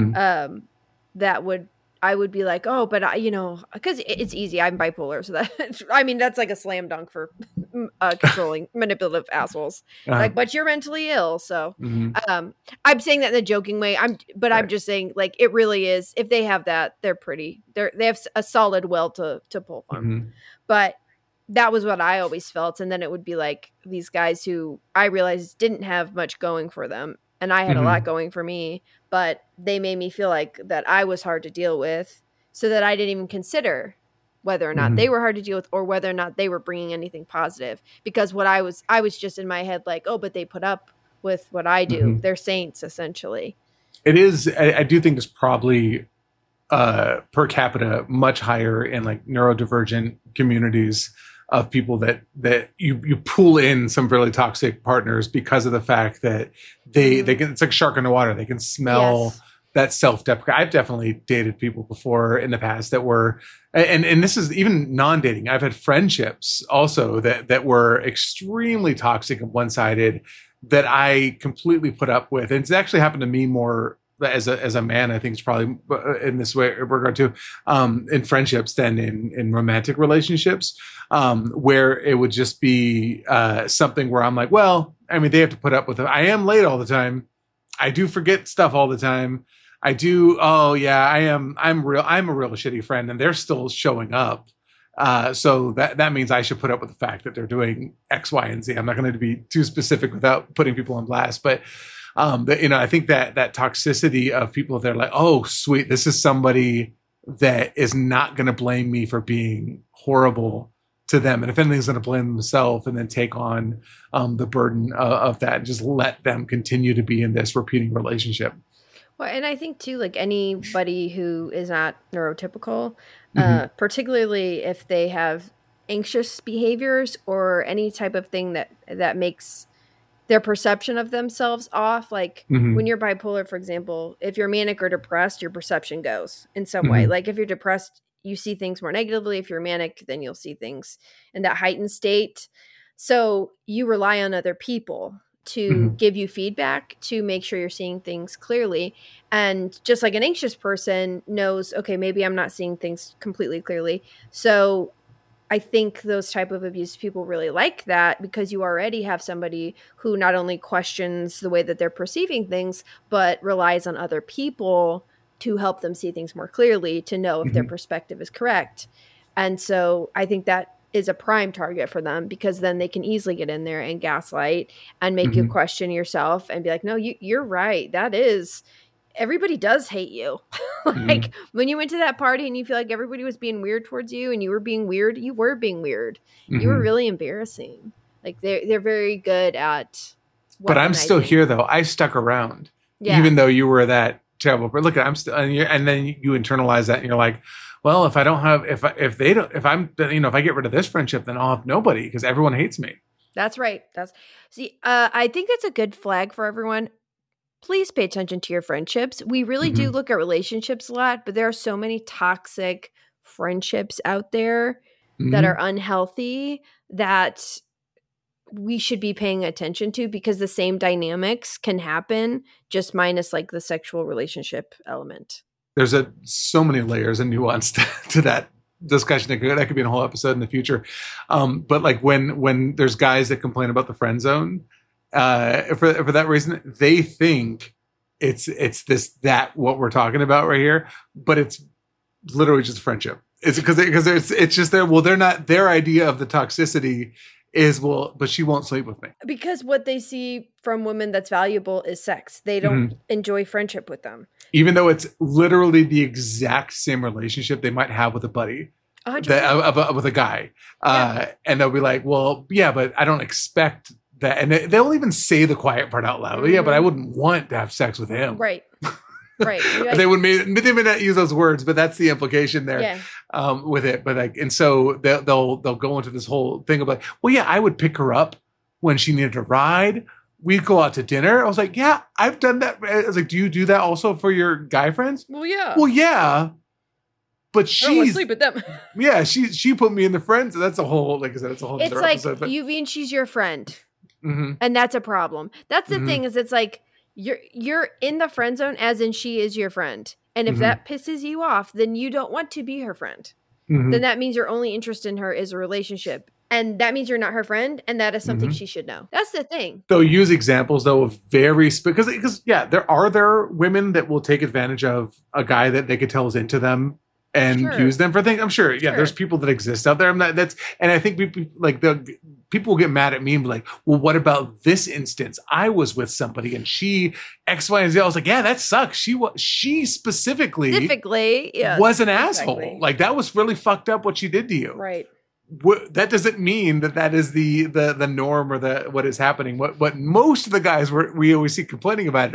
I would be like, oh, but because it's easy. I'm bipolar. So that's like a slam dunk for controlling, manipulative assholes. Like, but you're mentally ill. So I'm saying that in a joking way. I'm just saying, like, it really is. If they have that, they have a solid will to pull from. But that was what I always felt. And then it would be like these guys who I realized didn't have much going for them. And I had a lot going for me, but they made me feel like that I was hard to deal with, so that I didn't even consider whether or not they were hard to deal with, or whether or not they were bringing anything positive. Because I was just in my head like, oh, but they put up with what I do. They're saints, essentially. It is. I do think it's probably per capita much higher in like neurodivergent communities of people that you pull in some really toxic partners because of the fact that they can, it's like a shark in the water. They can smell that self-deprecation. I've definitely dated people before in the past that were, and this is even non-dating. I've had friendships also that were extremely toxic and one-sided that I completely put up with. And it's actually happened to me more as a man. I think it's probably in this way regard to in friendships than in romantic relationships, where it would just be something where I'm like, well, I mean, they have to put up with it. I am late all the time. I do forget stuff all the time. I do. Oh yeah, I'm a real shitty friend, and they're still showing up. So that means I should put up with the fact that they're doing X, Y, and Z. I'm not going to be too specific without putting people on blast, but I think that toxicity of people, they're like, oh, sweet, this is somebody that is not going to blame me for being horrible to them. And if anything's going to blame themselves and then take on the burden of that and just let them continue to be in this repeating relationship. Well, and I think too, like anybody who is not neurotypical, particularly if they have anxious behaviors or any type of thing that makes their perception of themselves off. Like when you're bipolar, for example, if you're manic or depressed, your perception goes in some way. Like if you're depressed, you see things more negatively. If you're manic, then you'll see things in that heightened state. So you rely on other people to give you feedback to make sure you're seeing things clearly. And just like an anxious person knows, okay, maybe I'm not seeing things completely clearly. So I think those type of abuse people really like that, because you already have somebody who not only questions the way that they're perceiving things, but relies on other people to help them see things more clearly, to know if their perspective is correct. And so I think that is a prime target for them, because then they can easily get in there and gaslight and make you question yourself and be like, no, you're right. That is, everybody does hate you. Like when you went to that party and you feel like everybody was being weird towards you and you were being weird, you were being weird. You were really embarrassing. Like they're very good at. But I'm still here though. I stuck around, even though you were that terrible. But look, I'm still, and then you internalize that and you're like, well, if I don't have, if I get rid of this friendship, then I'll have nobody because everyone hates me. That's right. I think that's a good flag for everyone. Please pay attention to your friendships. We really do look at relationships a lot, but there are so many toxic friendships out there that are unhealthy that we should be paying attention to, because the same dynamics can happen, just minus like the sexual relationship element. There's so many layers and nuance to that discussion. That could be a whole episode in the future. But like when there's guys that complain about the friend zone, for that reason, they think it's that what we're talking about right here, but it's literally just friendship. It's because it's just their idea of the toxicity is, well, but she won't sleep with me. Because what they see from women that's valuable is sex. They don't enjoy friendship with them. Even though it's literally the exact same relationship they might have with a buddy, with a guy. And they'll be like, well, yeah, but I don't expect that. And they'll even say the quiet part out loud. Yeah, but I wouldn't want to have sex with him. Right. Right. They may not use those words, but that's the implication there with it. But like, and so they'll go into this whole thing of like, well, yeah, I would pick her up when she needed a ride. We'd go out to dinner. I was like, yeah, I've done that. I was like, do you do that also for your guy friends? Well, yeah. But I don't want to sleep with them. Yeah, she put me in the friends. That's a whole, like I said, it's a whole. It's like episode, you mean she's your friend, and that's a problem. That's the thing, is it's like you're in the friend zone, as in she is your friend, and if that pisses you off, then you don't want to be her friend. Then that means your only interest in her is a relationship. And that means you're not her friend, and that is something she should know. That's the thing. They'll use examples, though, of because there are women that will take advantage of a guy that they could tell is into them and use them for things. I'm sure. Yeah, there's people that exist out there. And I think people will get mad at me and be like, well, what about this instance? I was with somebody and she X, Y, and Z. I was like, yeah, that sucks. She specifically was an asshole. Like that was really fucked up what she did to you. Right. That doesn't mean that is the norm or what is happening. What most of the guys we always see complaining about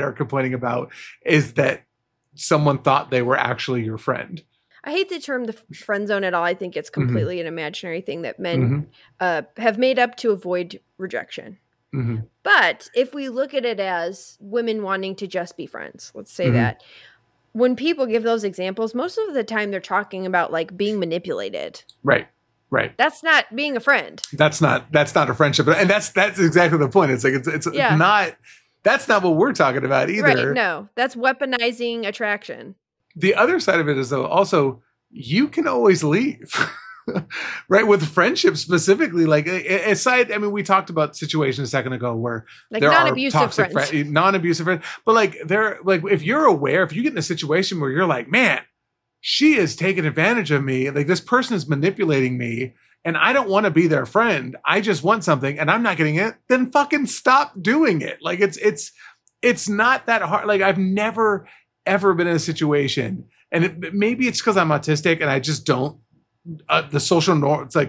is that someone thought they were actually your friend. I hate the term the friend zone at all. I think it's completely an imaginary thing that men have made up to avoid rejection. But if we look at it as women wanting to just be friends, let's say that, when people give those examples, most of the time they're talking about like being manipulated. Right. That's not being a friend. That's not a friendship. And that's exactly the point. It's like, it's not, that's not what we're talking about either. Right. No, that's weaponizing attraction. The other side of it is, though, also you can always leave, right? With friendships specifically, like aside, I mean, we talked about situations a second ago where like there non-abusive are toxic friends, non-abusive friends, but like if you're aware, if you get in a situation where you're like, man, she is taking advantage of me, like this person is manipulating me, and I don't want to be their friend. I just want something, and I'm not getting it. Then fucking stop doing it. Like it's not that hard. Like I've never ever been in a situation, and maybe it's because I'm autistic and I just don't the social norm. It's like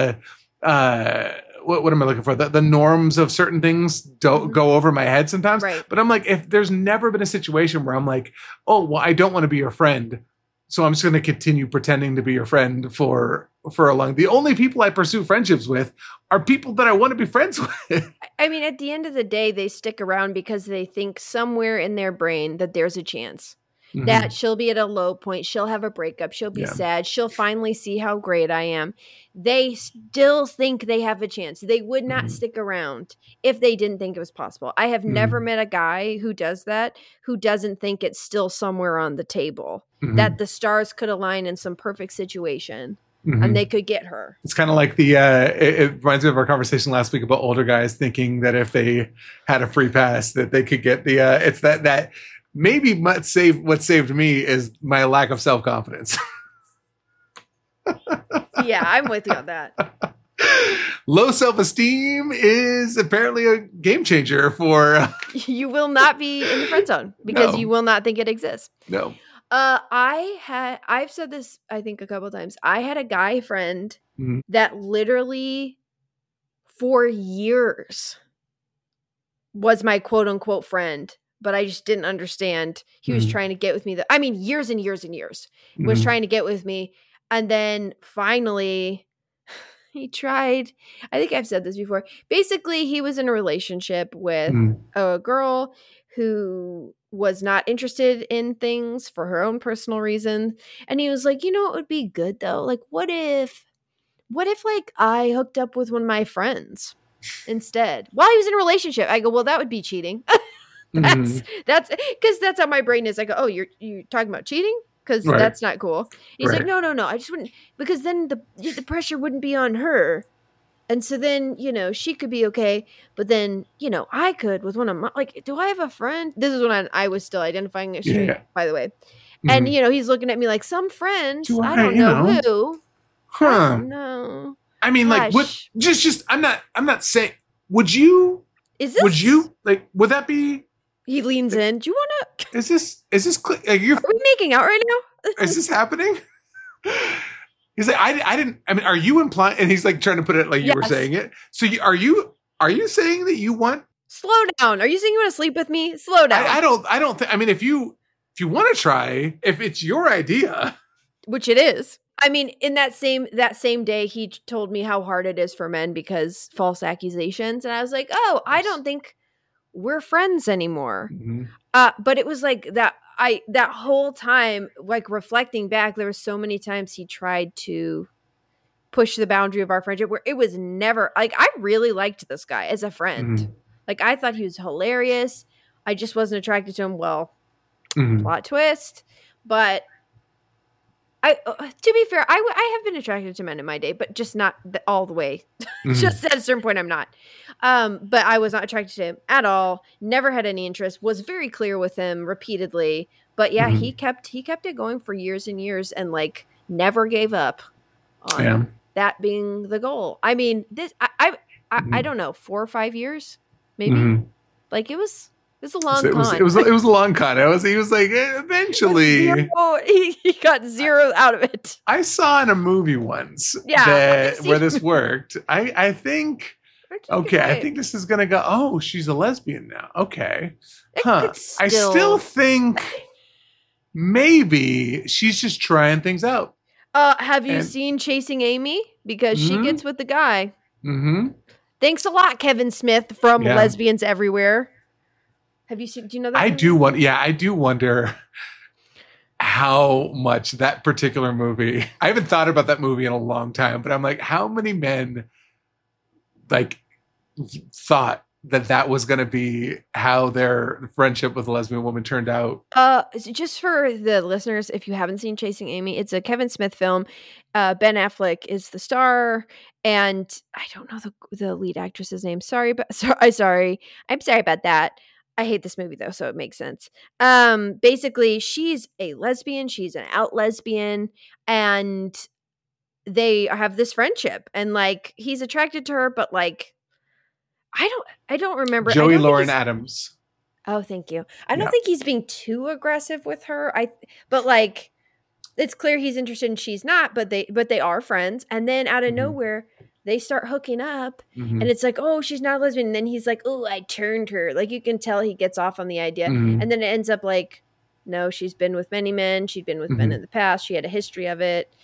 what am I looking for? The norms of certain things don't go over my head sometimes. Right. But I'm like, if there's never been a situation where I'm like, oh, well, I don't want to be your friend, so I'm just going to continue pretending to be your friend for a long. The only people I pursue friendships with are people that I want to be friends with. I mean, at the end of the day, they stick around because they think somewhere in their brain that there's a chance. That she'll be at a low point. She'll have a breakup. She'll be sad. She'll finally see how great I am. They still think they have a chance. They would not stick around if they didn't think it was possible. I have never met a guy who does that, who doesn't think it's still somewhere on the table, that the stars could align in some perfect situation and they could get her. It's kind of like it reminds me of our conversation last week about older guys thinking that if they had a free pass that they could get it's that maybe what saved me is my lack of self-confidence. Yeah, I'm with you on that. Low self-esteem is apparently a game changer for... You will not be in the friend zone because you will not think it exists. No. I've said this, I think, a couple of times. I had a guy friend that literally for years was my quote unquote friend. But I just didn't understand. He was trying to get with me. Years and years and years was trying to get with me. And then finally he tried. I think I've said this before. Basically, he was in a relationship with a girl who was not interested in things for her own personal reason. And he was like, it would be good though. Like, what if like I hooked up with one of my friends instead while he was in a relationship? I go, well, that would be cheating. That's because that's how my brain is. I go, oh, you're talking about cheating? Because that's not cool. He's like, no, I just wouldn't, because then the pressure wouldn't be on her. And so then, she could be okay. But then, I could with one of my, like, do I have a friend? This is when I was still identifying as straight, by the way. And, he's looking at me like, some friends, I don't know who. Huh. I don't know. I mean, like, what, just, I'm not saying, would you, would that be, he leans in. Do you want to? Is this? Are we making out right now? Is this happening? He's like, I didn't. I mean, are you implying? And he's like trying to put it like you were saying it. So are you saying that you want? Slow down. Are you saying you want to sleep with me? Slow down. I don't think. I mean, if you want to try, if it's your idea, which it is. I mean, in that same day, he told me how hard it is for men because false accusations, and I was like, oh, I don't think we're friends anymore. But it was like that whole time, like reflecting back, there were so many times he tried to push the boundary of our friendship where it was never like, I really liked this guy as a friend. Like, I thought he was hilarious. I just wasn't attracted to him. Well, plot twist. But to be fair, I have been attracted to men in my day, but just not all the way. Just at a certain point, I'm not. But I was not attracted to him at all. Never had any interest. Was very clear with him repeatedly. But yeah, he kept it going for years and years, and like never gave up on that being the goal. I mean, this I don't know, 4 or 5 years, maybe. Like it was a long con. It was a long con. He was like, eventually. He got zero out of it. I saw in a movie once where this worked. I think, I think this is going to go, oh, she's a lesbian now. Okay. I still think maybe she's just trying things out. Have you seen Chasing Amy? Because she gets with the guy. Thanks a lot, Kevin Smith from Lesbians Everywhere. Have you seen? Do you know that? I do wonder how much that particular movie. I haven't thought about that movie in a long time, but I'm like, how many men like thought that was going to be how their friendship with a lesbian woman turned out? Just for the listeners, if you haven't seen Chasing Amy, it's a Kevin Smith film. Ben Affleck is the star, and I don't know the lead actress's name. Sorry. I'm sorry about that. I hate this movie though, so it makes sense. Basically, she's a lesbian. She's an out lesbian, and they have this friendship, and like he's attracted to her, but like I don't remember. Joey Lauren Adams. Oh, thank you. I don't think he's being too aggressive with her. But like it's clear he's interested and she's not, but they are friends. And then out of nowhere, they start hooking up, and it's like, oh, she's not a lesbian. And then he's like, oh, I turned her. Like, you can tell he gets off on the idea. And then it ends up like, no, she's been with many men. She'd been with men in the past. She had a history of it.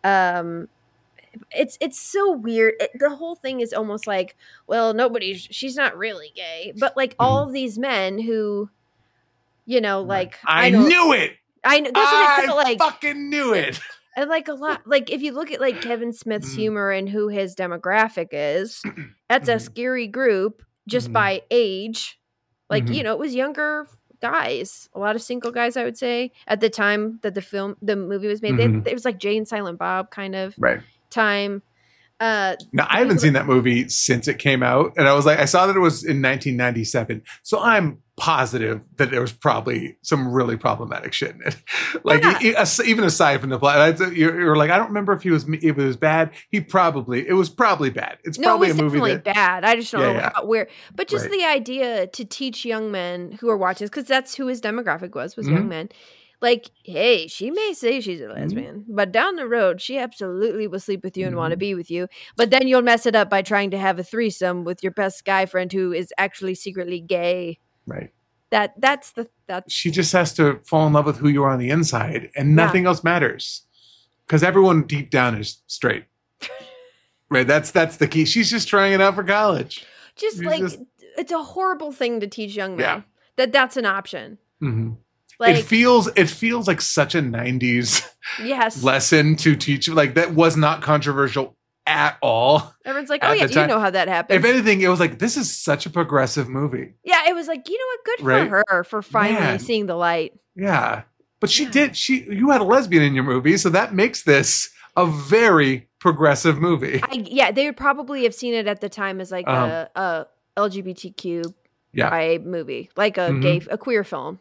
It's so weird. The whole thing is almost like, well, she's not really gay, but like all of these men who, you know, like I knew it. I know. That's what I feel like. Fucking knew it. And like a lot, like if you look at like Kevin Smith's humor and who his demographic is, that's a scary group just by age. Like, you know, it was younger guys, a lot of single guys, I would say, at the time that the movie was made. It was like Jay and Silent Bob kind of time. Now, I haven't seen that movie since it came out, and I saw that it was in 1997, so I'm positive that there was probably some really problematic shit in it. Like, even aside from the plot, you're like, I don't remember if it was bad. It was probably bad. It's probably a movie definitely bad. I just don't know where. But just the idea to teach young men who are watching this, because that's who his demographic was young men. Like, hey, she may say she's a lesbian, but down the road, she absolutely will sleep with you and want to be with you. But then you'll mess it up by trying to have a threesome with your best guy friend who is actually secretly gay. Right. That's she just has to fall in love with who you are on the inside, and nothing else matters, because everyone deep down is straight. Right. That's the key. She's just trying it out for college. It's a horrible thing to teach young men that's an option. Like, it feels like such a 90s lesson to teach. Like, that was not controversial at all. Everyone's like, oh yeah, you know how that happened. If anything, it was like, this is such a progressive movie. Yeah, it was like, you know what, good for her for finally seeing the light. Yeah. But you had a lesbian in your movie, so that makes this a very progressive movie. They would probably have seen it at the time as like a LGBTQ movie, like a queer film.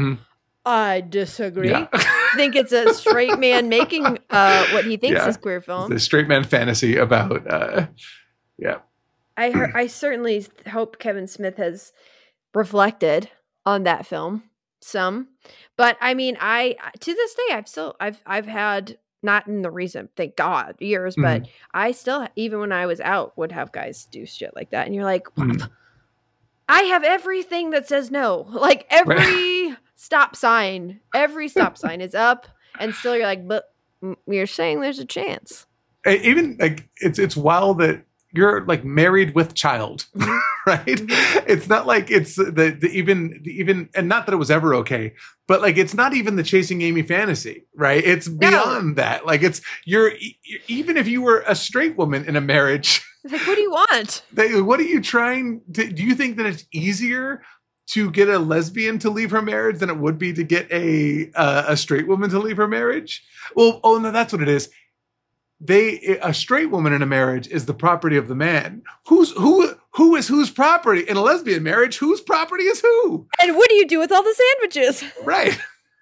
I disagree. Yeah. I think it's a straight man making what he thinks is queer film. The straight man fantasy about, I certainly hope Kevin Smith has reflected on that film some, but I mean, to this day, I've had, not in the recent, thank God, years, but I still, even when I was out, would have guys do shit like that, and you're like, I have everything that says no, like every stop sign is up, and still you're like, but you're saying there's a chance. Even like it's wild that you're like married with child, right? It's not like it's the even, and not that it was ever okay, but like, it's not even the chasing Amy fantasy, right? It's beyond that. Like, you're even if you were a straight woman in a marriage, like, what do you want? What are you trying to, do you think that it's easier to get a lesbian to leave her marriage than it would be to get a straight woman to leave her marriage? Well, oh no, that's what it is. A straight woman in a marriage is the property of the man. Who is whose property? In a lesbian marriage, whose property is who? And what do you do with all the sandwiches? Right.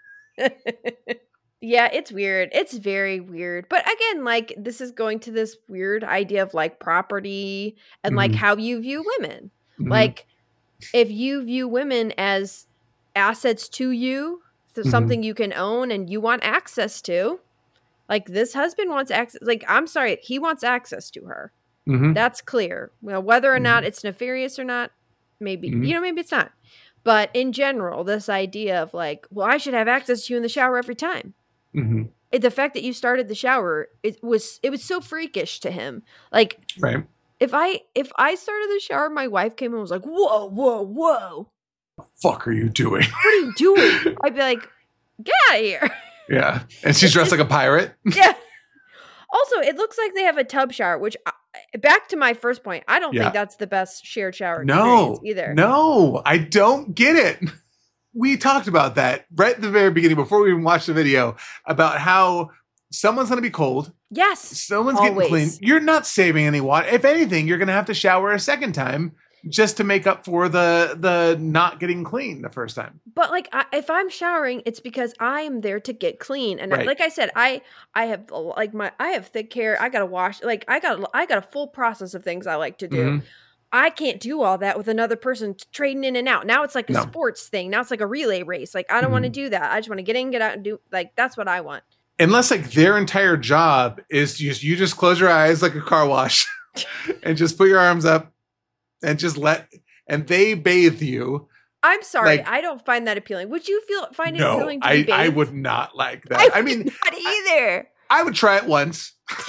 Yeah, it's weird. It's very weird. But again, like, this is going to this weird idea of like property and like how you view women. Like, if you view women as assets to you, something you can own and you want access to, like, this husband wants access. Like, I'm sorry, he wants access to her. That's clear. Well, whether or not it's nefarious or not, maybe, maybe it's not. But in general, this idea of like, well, I should have access to you in the shower every time. The fact that you started the shower, it was so freakish to him. Like, right. If I started the shower, my wife came in and was like, whoa, whoa, whoa. What the fuck are you doing? What are you doing? I'd be like, get out of here. Yeah. And she's dressed like a pirate. Yeah. Also, it looks like they have a tub shower, which, back to my first point, I don't think that's the best shared shower experience either. No, I don't get it. We talked about that right at the very beginning before we even watched the video about how someone's going to be cold. Yes. Someone's getting clean. You're not saving any water. If anything, you're going to have to shower a second time just to make up for the not getting clean the first time. But like, if I'm showering, it's because I am there to get clean. And like I said, I have like I have thick hair. I got to wash. Like, I got a full process of things I like to do. I can't do all that with another person trading in and out. Now it's like a sports thing. Now it's like a relay race. Like, I don't want to do that. I just want to get in, get out, and do, like, that's what I want. unless like their entire job is you just close your eyes like a car wash and just put your arms up and just and they bathe you. I'm sorry, I don't find that appealing. Would you find it appealing to be bathed? I would not like that. I mean, not either. I would try it once.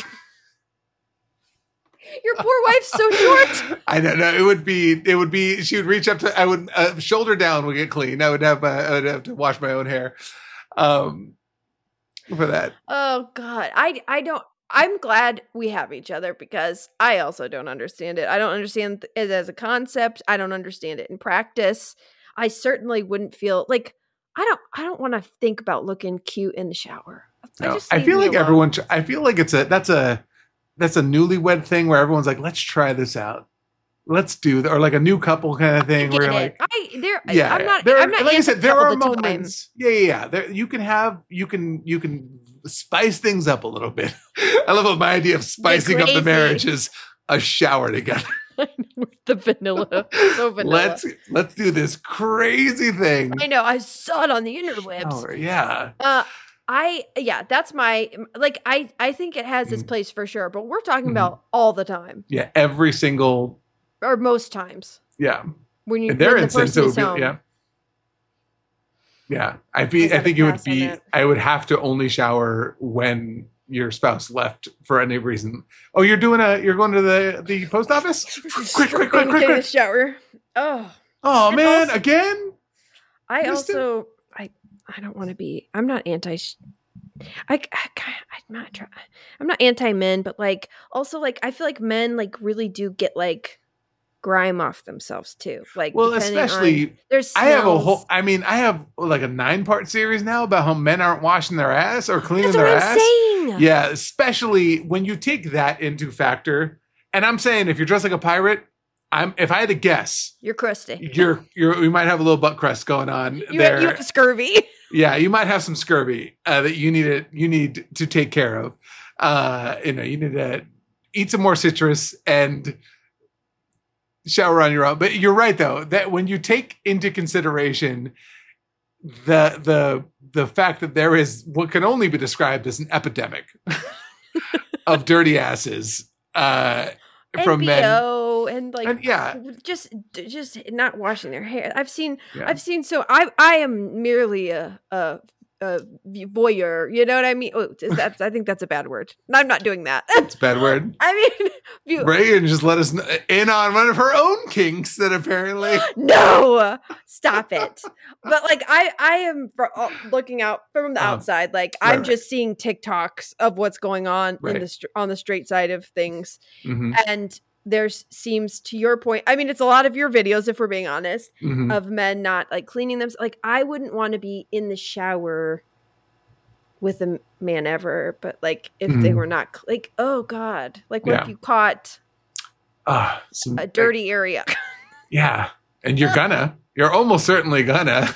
Your poor wife's so short. I don't know. It would be, she would reach up to, I would, shoulder down would get clean. I would have to wash my own hair, for that. Oh God. I'm glad we have each other because I also don't understand it. I don't understand it as a concept. I don't understand it in practice. I certainly wouldn't feel like, I don't want to think about looking cute in the shower. No, I feel like everyone, I feel like that's a newlywed thing where everyone's like, let's try this out. Let's do that. Or like a new couple kind of thing where you're like, I'm not like I said, there are moments. Yeah. There, you can spice things up a little bit. I love what my idea of spicing up the marriage is a shower together. With the vanilla. So vanilla. Let's do this crazy thing. I know. I saw it on the interwebs. Shower, yeah. That's my, like, I think it has its place for sure, but we're talking about all the time. Yeah, every single. Or most times. Yeah. When in their instance, it would be, yeah. Yeah. I think it would be, I would have to only shower when your spouse left for any reason. Oh, you're going to the post office? Quick. The shower. Oh man, also, again? I don't want to be, I'm not I'm not anti-men, but like, also like, I feel like men like really do get like grime off themselves too. Like, well, especially I have like a 9-part series now about how men aren't washing their ass or cleaning their ass. Saying. Yeah, especially when you take that into factor. And I'm saying if you're dressed like a pirate, if I had to guess, you're crusty. You might have a little butt crust going on there. You have scurvy. Yeah, you might have some scurvy that you need to take care of. You need to eat some more citrus and shower on your own. But you're right though, that when you take into consideration the fact that there is what can only be described as an epidemic of dirty asses from NBO, men and like, and yeah, just not washing their hair. I've seen. So I am merely a voyeur. You know what I mean? Oh, I think that's a bad word. I'm not doing that. It's a bad word. I mean, Reagan just let us in on one of her own kinks that apparently. No, stop it. But like, I am looking out from the outside. Like, I'm just seeing TikToks of what's going on on the straight side of things, and there seems, to your point, I mean, it's a lot of your videos, if we're being honest, of men not like cleaning themselves. Like, I wouldn't want to be in the shower with a man ever, but like if they were not like, oh God, like what if you caught a dirty area? Yeah. And you're almost certainly gonna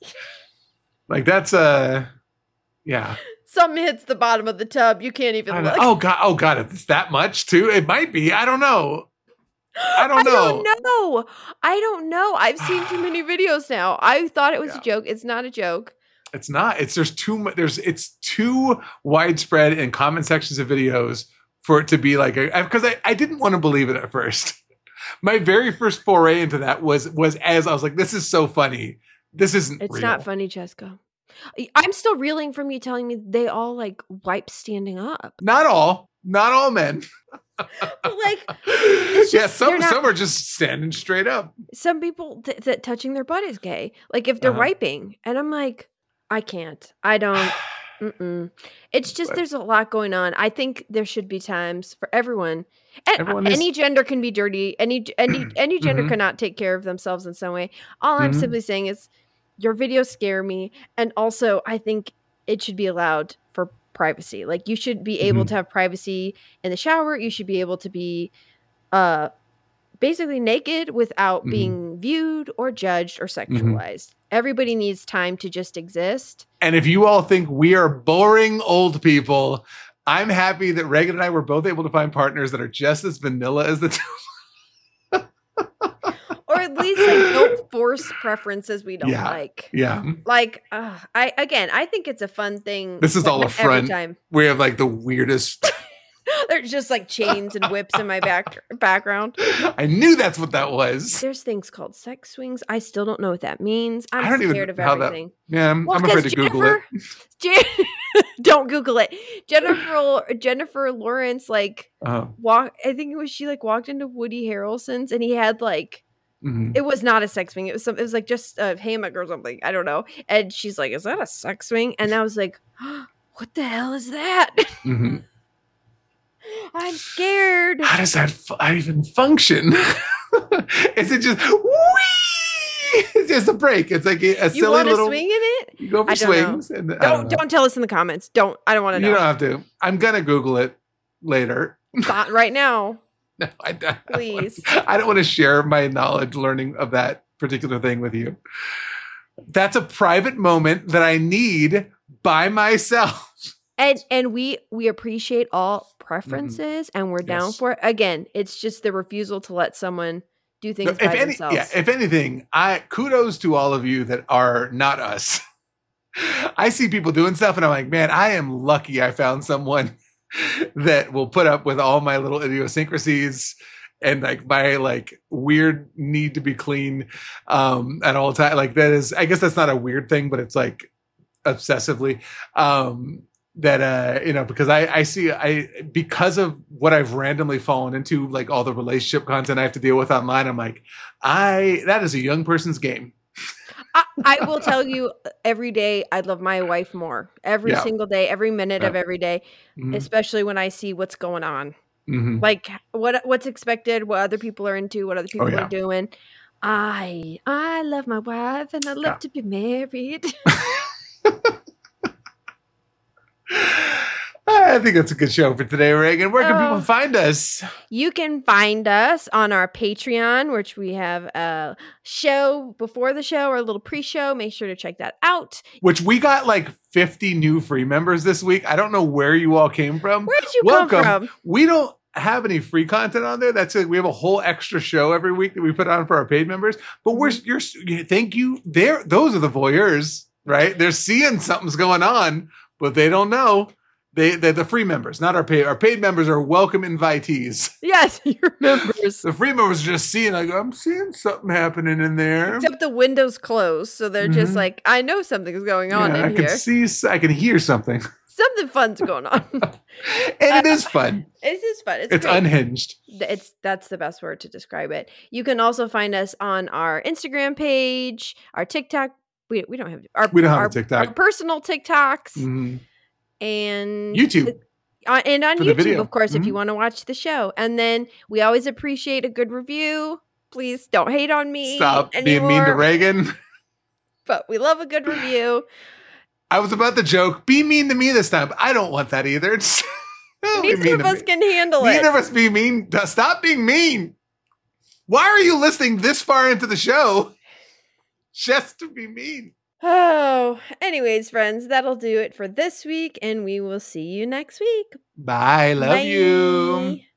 like, that's yeah. Something hits the bottom of the tub. You can't even look. Oh God. If it's that much too, it might be. I don't know. I don't know. I've seen too many videos now. I thought it was a joke. It's not a joke. It's not. There's too much. It's too widespread in comment sections of videos for it to be like because I didn't want to believe it at first. My very first foray into that was as I was like, this is so funny. This isn't. It's real. not funny, Jessica. I'm still reeling from you telling me they all like wipe standing up. Not all men. Like, it's just, some are just standing straight up. Some people that touching their butt is gay. Like if they're wiping, and I'm like, I can't. I don't. It's just there's a lot going on. I think there should be times for everyone. Any gender can be dirty. Any gender cannot take care of themselves in some way. All I'm simply saying is, your videos scare me, and also I think it should be allowed for privacy. Like, you should be able to have privacy in the shower. You should be able to be basically naked without being viewed or judged or sexualized. Everybody needs time to just exist. And if you all think we are boring old people, I'm happy that Reagan and I were both able to find partners that are just as vanilla as the two. Or at least like don't force preferences we don't like. Yeah. Like, I think it's a fun thing. This is all a front. Time. We have like the weirdest. There's just like chains and whips in my background. I knew that's what that was. There's things called sex swings. I still don't know what that means. I'm scared of everything. I'm afraid to Google it. Don't Google it. Jennifer Lawrence I think it was she like walked into Woody Harrelson's and he had like it was not a sex swing. It was like just a hammock or something. I don't know. And she's like, "Is that a sex swing?" And I was like, "What the hell is that?" Mm-hmm. I'm scared. How does that even function? Is it just whee? It's just a break. It's like a silly little. You want to swing in it? You go for swings. And, don't tell us in the comments. I don't want to know. You don't have to. I'm gonna Google it later. Not right now. No, I don't. Please. I don't want to share my knowledge, learning of that particular thing with you. That's a private moment that I need by myself. And we appreciate all preferences and we're down for it. Again, it's just the refusal to let someone do things by themselves. Yeah, if anything, kudos to all of you that are not us. I see people doing stuff and I'm like, man, I am lucky I found someone that will put up with all my little idiosyncrasies and like my like weird need to be clean at all times. Like that is, I guess that's not a weird thing, but it's like obsessively. Because because of what I've randomly fallen into, like all the relationship content I have to deal with online, I'm like, that is a young person's game. I will tell you every day, I love my wife more every single day, every minute of every day, especially when I see what's going on, like what's expected, what other people are into, what other people are doing. I love my wife and I love to be married. I think that's a good show for today, Reagan. Where can people find us? You can find us on our Patreon, which we have a show before the show or a little pre-show. Make sure to check that out. Which we got like 50 new free members this week. I don't know where you all came from. Where did you come from? We don't have any free content on there. That's it. We have a whole extra show every week that we put on for our paid members. But thank you. Those are the voyeurs, right? They're seeing something's going on, but they don't know. They're the free members, not our paid. Our paid members are welcome invitees. Yes, your members. The free members are just seeing, like, I'm seeing something happening in there. Except the window's closed, so they're just like, I know something's going on in here. I can hear something. Something fun's going on. And it is fun. It is fun. It's unhinged. That's the best word to describe it. You can also find us on our Instagram page, our TikTok. We don't have a TikTok. Our personal TikToks. Mm-hmm. And YouTube. And on YouTube, of course, if you want to watch the show. And then we always appreciate a good review. Please don't hate on me. Stop being mean to Reagan. But we love a good review. I was about to joke, be mean to me this time. I don't want that either. Neither of us can handle it. Neither of us be mean. Stop being mean. Why are you listening this far into the show just to be mean? Oh, anyways, friends, that'll do it for this week, and we will see you next week. Bye. Love you.